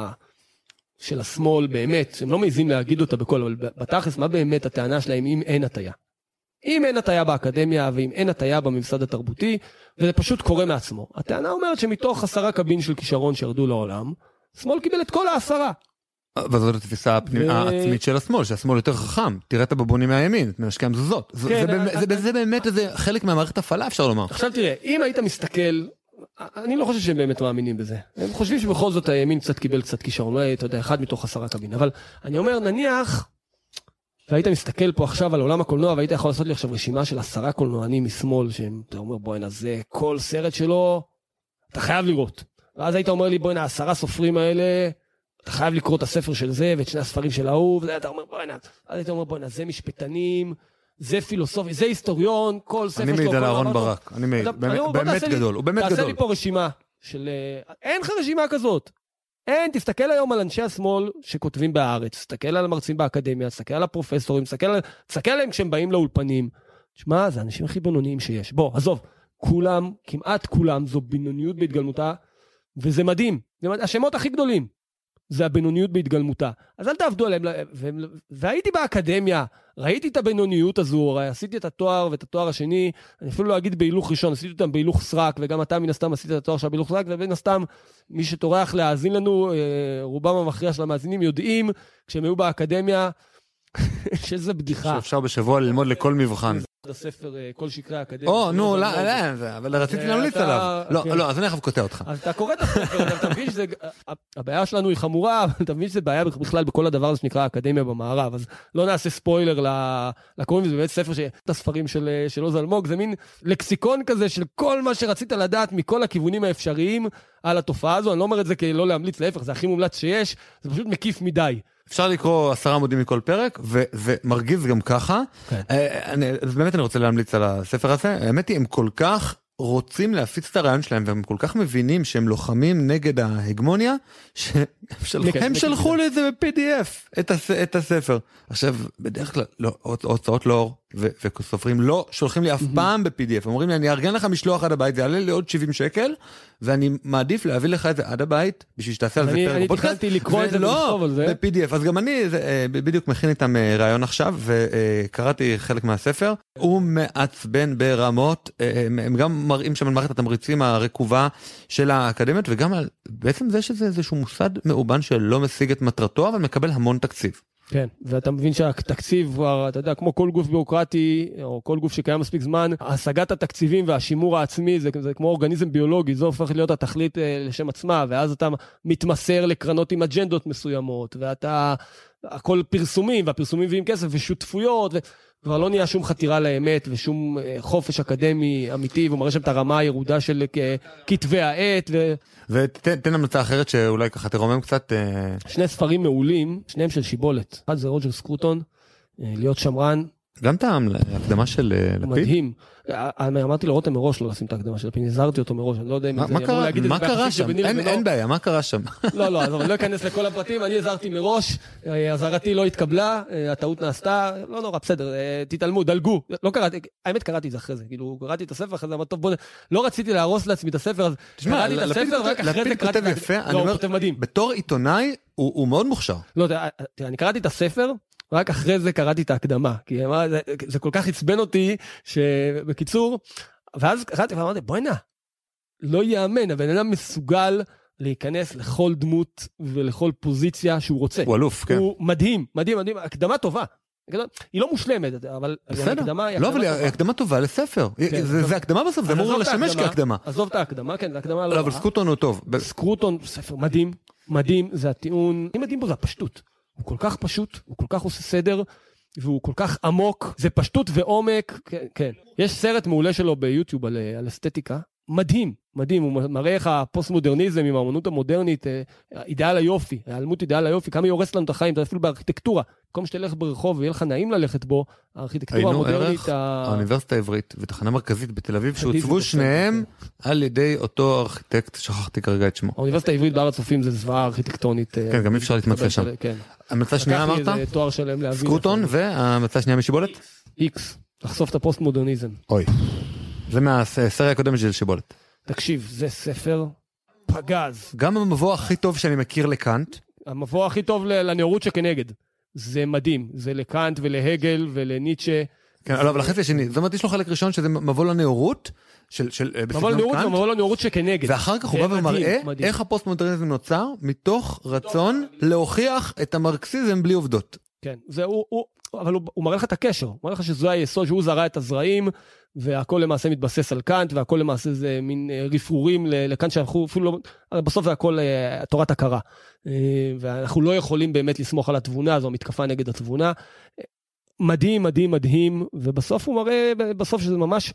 C: של השמאל באמת, שהם לא מעיזים להגיד אותה בכל, אבל בתכלס, מה באמת הטענה שלהם אם אין הטיה? אם אין הטיה באקדמיה, ואם אין הטיה בממסד התרבותי, וזה פשוט קורה מעצמו. הטענה אומרת שמתוך עשרה קבין של כישרון שירדו לעולם, שמאל קיבל את כל העשרה.
A: וזאת התפיסה העצמית של השמאל, שהשמאל יותר חכם. תראה את הבבונים מהימין, את מנשקי המזוזות. זה באמת איזה חלק מהמערכת הפעלה, אפשר לומר.
C: עכשיו תראה, אם היית מסתכל, אני לא חושב שהם באמת מאמינים בזה. הם חושבים שבכל זאת הימין קצת קיבל קצת כישרון, אולי אתה יודע, אחד מתוך עשרה קבין. אבל אני אומר, נניח, והיית מסתכל פה עכשיו על עולם הקולנוע, והיית יכול לעשות לי עכשיו רשימה של עשרה קולנוענים משמאל, שאתה אומר, בואי נזה, כל סרט שלו, אתה חייב לראות. ואז היית אומר לי, בואי נה, עשרה סופרים האלה, אתה חייב לקרוא את הספר של זה, ואת שני הספרים של ההוא, וזה, אתה אומר, בואי נה, אז היית אומר, בואי נה, זה משפטנים, זה פילוסופי, זה היסטוריון, כל ספר שלו.
A: אני מעיד על אהרון ברק, אני מעיד, באמת גדול, הוא באמת גדול.
C: תעשה לי פה רשימה של, אין לך רשימה כזאת. אין, תסתכל היום על אנשי השמאל שכותבים בארץ, תסתכל על המרצים באקדמיה, תסתכל על הפרופסורים, תסתכל, על... תסתכל עליהם כשהם באים לאולפנים. תשמע, זה האנשים הכי בינוניים שיש. בוא, עזוב, כולם, כמעט כולם, זו בינוניות בהתגלמותה, וזה מדהים. זה מדהים. השמות הכי גדולים, זה הבינוניות בהתגלמותה. אז אל תעבדו עליהם, ו... והייתי באקדמיה, ראיתי את הבינוניות הזו, עשיתי את התואר ואת התואר השני, אני אפילו לא אגיד בהילוך ראשון, עשיתי אותם בהילוך סרק, וגם אתה מן הסתם עשית את התואר של בהילוך סרק, ובין הסתם מי שטורח להאזין לנו, רובם המכריע של המאזינים יודעים, כשהם היו באקדמיה, שזה בדיחה.
A: שאפשר בשבוע ללמוד לכל מבחן.
C: הספר, כל שקרי האקדמיה.
A: או, נו, לא, אבל רציתי להמליץ עליו. לא, לא, אז אני עכשיו קוטע אותך.
C: אז אתה קורא את הספר, אתה מבין שזה, הבעיה שלנו היא חמורה, אבל אתה מבין שזה בעיה בכלל בכל הדבר הזה שנקרא האקדמיה במערב, אז לא נעשה ספוילר לקוראים, זה באמת ספר שאת הספרים של עוז אלמוג, זה מין לקסיקון כזה של כל מה שרצית לדעת מכל הכיוונים האפשריים על התופעה הזו, אני לא אומר את זה כי לא להמליץ, להפך, זה הכי מומלץ שיש, זה פשוט מקיף מדי.
A: אפשר לקרוא עשרה עמודים מכל פרק, וזה מרגיז גם ככה. אז באמת אני רוצה להמליץ על הספר הזה. האמת היא, הם כל כך רוצים להפיץ את הרעיון שלהם, והם כל כך מבינים שהם לוחמים נגד ההגמוניה, שהם שלחו לי את זה ב-פי די אף, את הספר. עכשיו, בדרך כלל, הוצאות לאור וסופרים לא שולחים לי אף פעם ב-פי די אף, אומרים לי, אני אארגן לך משלוח עד הבית, זה יעלה לי עוד שבעים שקל, ואני מעדיף להביא לך את זה עד הבית, בשביל שתעשה על זה פרק בפודקאסט.
C: אני תכנתי לקרוא את זה ולכתוב על זה.
A: ב-פי די אף, אז גם אני בדיוק מכין איתם רעיון עכשיו, וקראתי חלק מהספר, הוא מעצבן ברמות, הם גם מראים שם על מערכת התמריצים הרקובה של האקדמיות, וגם על בעצם זה שזה איזשהו מוסד מאובן שלא משיג את מטרתו, אבל מקבל המון תקציב.
C: כן, ואתה מבין שהתקציב, אתה יודע, כמו כל גוף ביורוקרטי, או כל גוף שקיים מספיק זמן, השגת התקציבים והשימור העצמי, זה, זה כמו אורגניזם ביולוגי, זה הופך להיות התכלית לשם עצמה, ואז אתה מתמסר לקרנות עם אג'נדות מסוימות, ואתה, הכל פרסומים, והפרסומים מביאים כסף, ושותפויות, וכבר לא נהיה שום חתירה לאמת, ושום חופש אקדמי אמיתי, והוא מראה שם את הרמה הירודה של כתבי העת, ו...
A: ותן המלצה אחרת שאולי ככה תרומם קצת.
C: שני ספרים מעולים, שניהם של שיבולת. אחד זה רוג'ר סקרוטון, להיות שמרן.
A: גם את ההקדמה של לפיד?
C: מדהים. אמרתי לו רותם מראש לא לשים את ההקדמה של לפיד, נזהרתי אותו מראש, אני לא יודע אם זה יכול להגיד את זה.
A: מה קרה שם? אין בעיה, מה קרה שם?
C: לא, לא, אני לא אכנס לכל הפרטים, אני הזהרתי מראש, הזהרתי לא התקבלה, הטעות נעשתה, לא נורא, בסדר, תתעלמו, דלגו. לא קראתי, האמת קראתי את זה אחרי זה, כאילו, קראתי את הספר, אחרי זה אמרתי, טוב, בוא, לא רציתי להרוס לעצמי את הספר, אז קראתי את הספר, רק אחרי זה קראתי את הספר. אני אומר,
A: בתור עיתונאי, הוא מאוד מוכשר.
C: לא, אני קראתי את הספר, רק אחרי זה קראתי את ההקדמה, כי זה, זה כל כך עצבן אותי, שבקיצור, ואז קראתי ואמרתי, בואי נע, לא יאמן, הבן אדם מסוגל להיכנס לכל דמות ולכל פוזיציה שהוא רוצה.
A: הוא אלוף, כן.
C: הוא מדהים, מדהים, מדהים, הקדמה טובה. היא לא מושלמת, אבל
A: הקדמה היא לא, אבל היא הקדמה טובה לספר. זה הקדמה בסוף, זה אמור לשמש כהקדמה.
C: עזוב את ההקדמה, כן, זה הקדמה לא.
A: אבל סקרוטון הוא טוב.
C: סקרוטון, ספר מדהים, מדהים, זה הטיעון, מדהים בו, זה הפשטות. הוא כל כך פשוט, הוא כל כך עושה סדר, והוא כל כך עמוק, זה פשטות ועומק, כן, כן. יש סרט מעולה שלו ביוטיוב על, על אסתטיקה, מדהים, מדהים, הוא מראה איך הפוסט-מודרניזם עם האמנות המודרנית, אידאל היופי, העלמות אידאל היופי, כמה היא הורסת לנו את החיים, אפילו בארכיטקטורה, במקום שתלך ברחוב ויהיה לך נעים ללכת בו, הארכיטקטורה המודרנית...
A: האוניברסיטה העברית ותחנה מרכזית בתל אביב, שהוצבו שניהם על ידי אותו ארכיטקט, שכחתי כרגע את שמו.
C: האוניברסיטה העברית בהר הצופים זה זוועה ארכיטקטונית.
A: כן, גם אי אפשר להתמצא שם. המלצה שנייה אמרת? סקרוטון, והמלצה שנייה משיבולת?
C: איקס, לחשוף את הפוסט-מודרניזם.
A: אוי. זה מהסריה הקודמת של שיבולת.
C: תקשיב, זה ספר פגז.
A: גם המבוא הכי טוב שאני מכיר לקאנט.
C: המבוא הכי טוב לנאורות שכנגד. זה מדהים. זה לקאנט ולהגל ולניטשה.
A: כן, אבל החצי השני, זאת אומרת, יש לו חלק ראשון שזה מבוא לנאורות, של
C: מבוא לנאורות ומבוא לנאורות שכנגד.
A: ואחר כך הוא בא ומראה איך הפוסט-מודרניזם נוצר, מתוך רצון להוכיח את המרקסיזם בלי עובדות.
C: כן, זה הוא, אבל הוא מראה לך את הקשר. הוא מראה לך שזה היסוד, שהוא זרע את הזרעים, והכל למעשה מתבסס על קאנט, והכל למעשה זה מין רפרורים לקאנט שאנחנו אפילו לא, בסוף זה הכל תורת הכרה. ואנחנו לא יכולים באמת לסמוך על התבונה, זו מתקפה נגד התבונה. מדהים, מדהים, מדהים, ובסוף הוא מראה, בסוף שזה ממש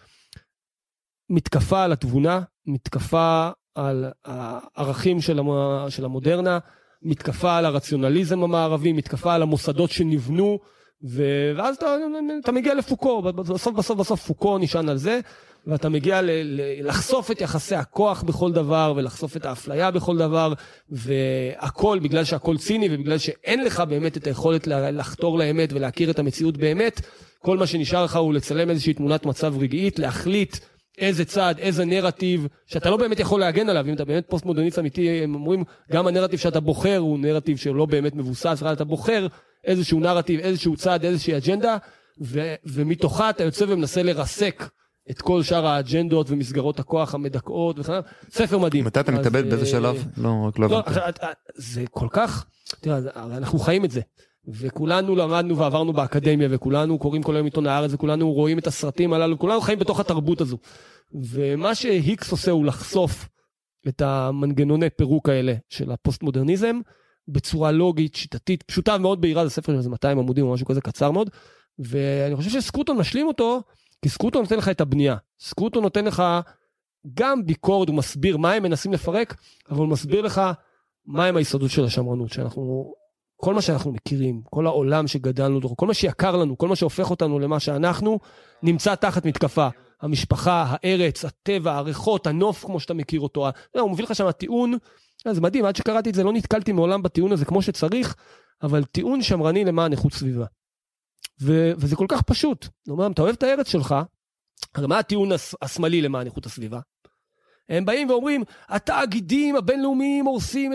C: מתקפה על התבונה, מתקפה על הערכים של, המ, של המודרנה, מתקפה על הרציונליזם המערבי, מתקפה על המוסדות שנבנו, ואז אתה, אתה מגיע לפוקו, בסוף בסוף בסוף פוקו נשען על זה, ואתה מגיע ל, ל, לחשוף את יחסי הכוח בכל דבר, ולחשוף את האפליה בכל דבר, והכל בגלל שהכל ציני, ובגלל שאין לך באמת את היכולת לחתור לאמת, ולהכיר את המציאות באמת, כל מה שנשאר לך הוא לצלם איזושהי תמונת מצב רגעית, להחליט איזה צעד, איזה נרטיב, שאתה לא באמת יכול להגן עליו, אם אתה באמת פוסט-מודרניסט אמיתי, הם אומרים, גם הנרטיב שאתה בוחר הוא נרטיב שלא באמת מבוסס, אתה בוחר איזשהו נרטיב, איזשהו צעד, איזושהי אג'נדה, ו- ומתוכה אתה יוצא ומנסה לרסק את כל שאר האג'נדות ומסגרות הכוח המדכאות וכן, ספר מדהים.
A: מתי אתה מתאבד באיזה שלב? לא, רק לא הבנתי.
C: זה כל כך, תראה, אנחנו חיים את זה, וכולנו למדנו ועברנו באקדמיה, וכולנו קוראים כל היום עיתון הארץ, וכולנו רואים את הסרטים הללו, כולנו חיים בתוך התרבות הזו. ומה שהיקס עושה הוא לחשוף את המנגנוני פירוק האלה של הפוסט-מודרניזם, בצורה לוגית, שיטתית, פשוטה מאוד בהירה, זה ספר של מאתיים עמודים או משהו כזה קצר מאוד, ואני חושב שסקרוטון משלים אותו, כי סקרוטון נותן לך את הבנייה. סקרוטון נותן לך גם ביקורת, הוא מסביר מה הם מנסים לפרק, אבל הוא מסביר לך מה הם היסודות של השמרנות, שאנחנו כל מה שאנחנו מכירים, כל העולם שגדלנו, כל מה שיקר לנו, כל מה שהופך אותנו למה שאנחנו, נמצא תחת מתקפה. המשפחה, הארץ, הטבע, הריחות, הנוף, כמו שאתה מכיר אותו. הוא מביא לך שם הטיעון, זה מדהים, עד שקראתי את זה, לא נתקלתי מעולם בטיעון הזה כמו שצריך, אבל טיעון שמרני למען איכות סביבה. ו- וזה כל כך פשוט. זאת אומרת, אתה אוהב את הארץ שלך, הרי מה הטיעון השמאלי למען איכות הסביבה? הם באים ואומרים, התאגידים הבינלאומיים הורסים,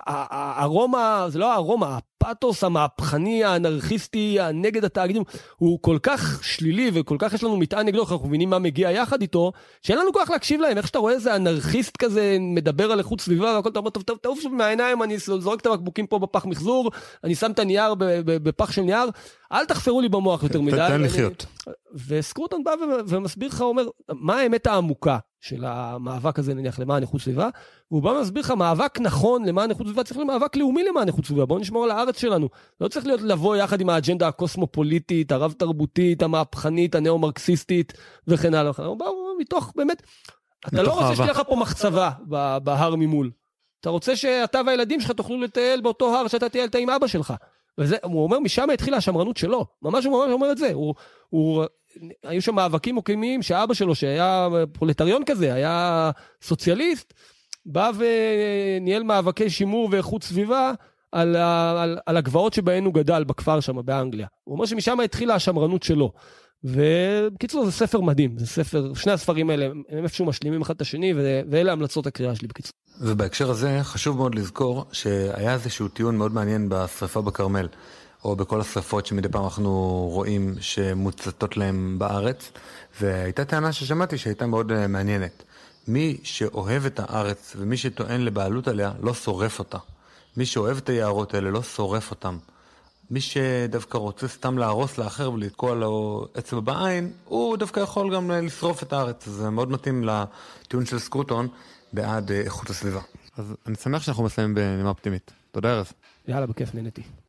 C: הרומא, זה לא הרומא, הפאטוס המהפכני, האנרכיסטי, נגד התאגידים, הוא כל כך שלילי וכל כך יש לנו מטען נגדו, אנחנו מבינים מה מגיע יחד איתו, שאין לנו כוח להקשיב להם, איך שאתה רואה איזה אנרכיסט כזה, מדבר על איכות סביבה, והכל, אתה אומר, טוב, טוב, תעוף מהעיניים, אני זורק את הבקבוקים פה בפח מחזור, אני שם את הנייר בפח של נייר, אל תחפרו לי במוח יותר מדי.
A: תן לחיות.
C: וסקרוטון בא ומסביר לך, אומר, מה האמת העמוקה של המאבק הזה, נניח, למען איכות סביבה, והוא בא ומסביר לך, מאבק נכון למען איכות סביבה, צריך להיות מאבק לאומי למען איכות סביבה, בואו נשמור על הארץ שלנו, לא צריך להיות לבוא יחד עם האג'נדה הקוסמופוליטית, הרב-תרבותית, המהפכנית, הנאו-מרקסיסטית, וכן הלאה. באו מתוך, באמת, אתה לא רוצה שתהיה לך פה מחצבה בהר ממול, אתה רוצה שאתה והילדים שלך תוכלו לטייל באותו הר שאתה טיילת עם אבא שלך, וזה, הוא אומר, משם התחילה השמרנות שלו, ממש הוא ממש אומר את זה, הוא, הוא, היו שם מאבקים מוקיימיים שאבא שלו, שהיה פרולטריון כזה, היה סוציאליסט, בא וניהל מאבקי שימור ואיכות סביבה, על, על, על הגבעות שבהן הוא גדל בכפר שם, באנגליה. הוא אומר שמשם התחילה השמרנות שלו. ובקיצור, זה ספר מדהים, זה ספר, שני הספרים האלה, הם איפשהו משלימים אחד את השני, ואלה המלצות הקריאה שלי בקיצור.
A: ובהקשר הזה חשוב מאוד לזכור שהיה איזשהו טיעון מאוד מעניין בשריפה בכרמל, או בכל השריפות שמדי פעם אנחנו רואים שמוצתות להם בארץ, והייתה טענה ששמעתי שהייתה מאוד מעניינת. מי שאוהב את הארץ ומי שטוען לבעלות עליה לא שורף אותה. מי שאוהב את היערות האלה לא שורף אותם. מי שדווקא רוצה סתם להרוס לאחר ולתקוע לו עצב בעין, הוא דווקא יכול גם לשרוף את הארץ. זה מאוד מתאים לטיעון של סקרוטון בעד איכות הסביבה. אז אני שמח שאנחנו מסיימים בנימה אופטימית. תודה ארז.
C: יאללה, בכיף, נהניתי.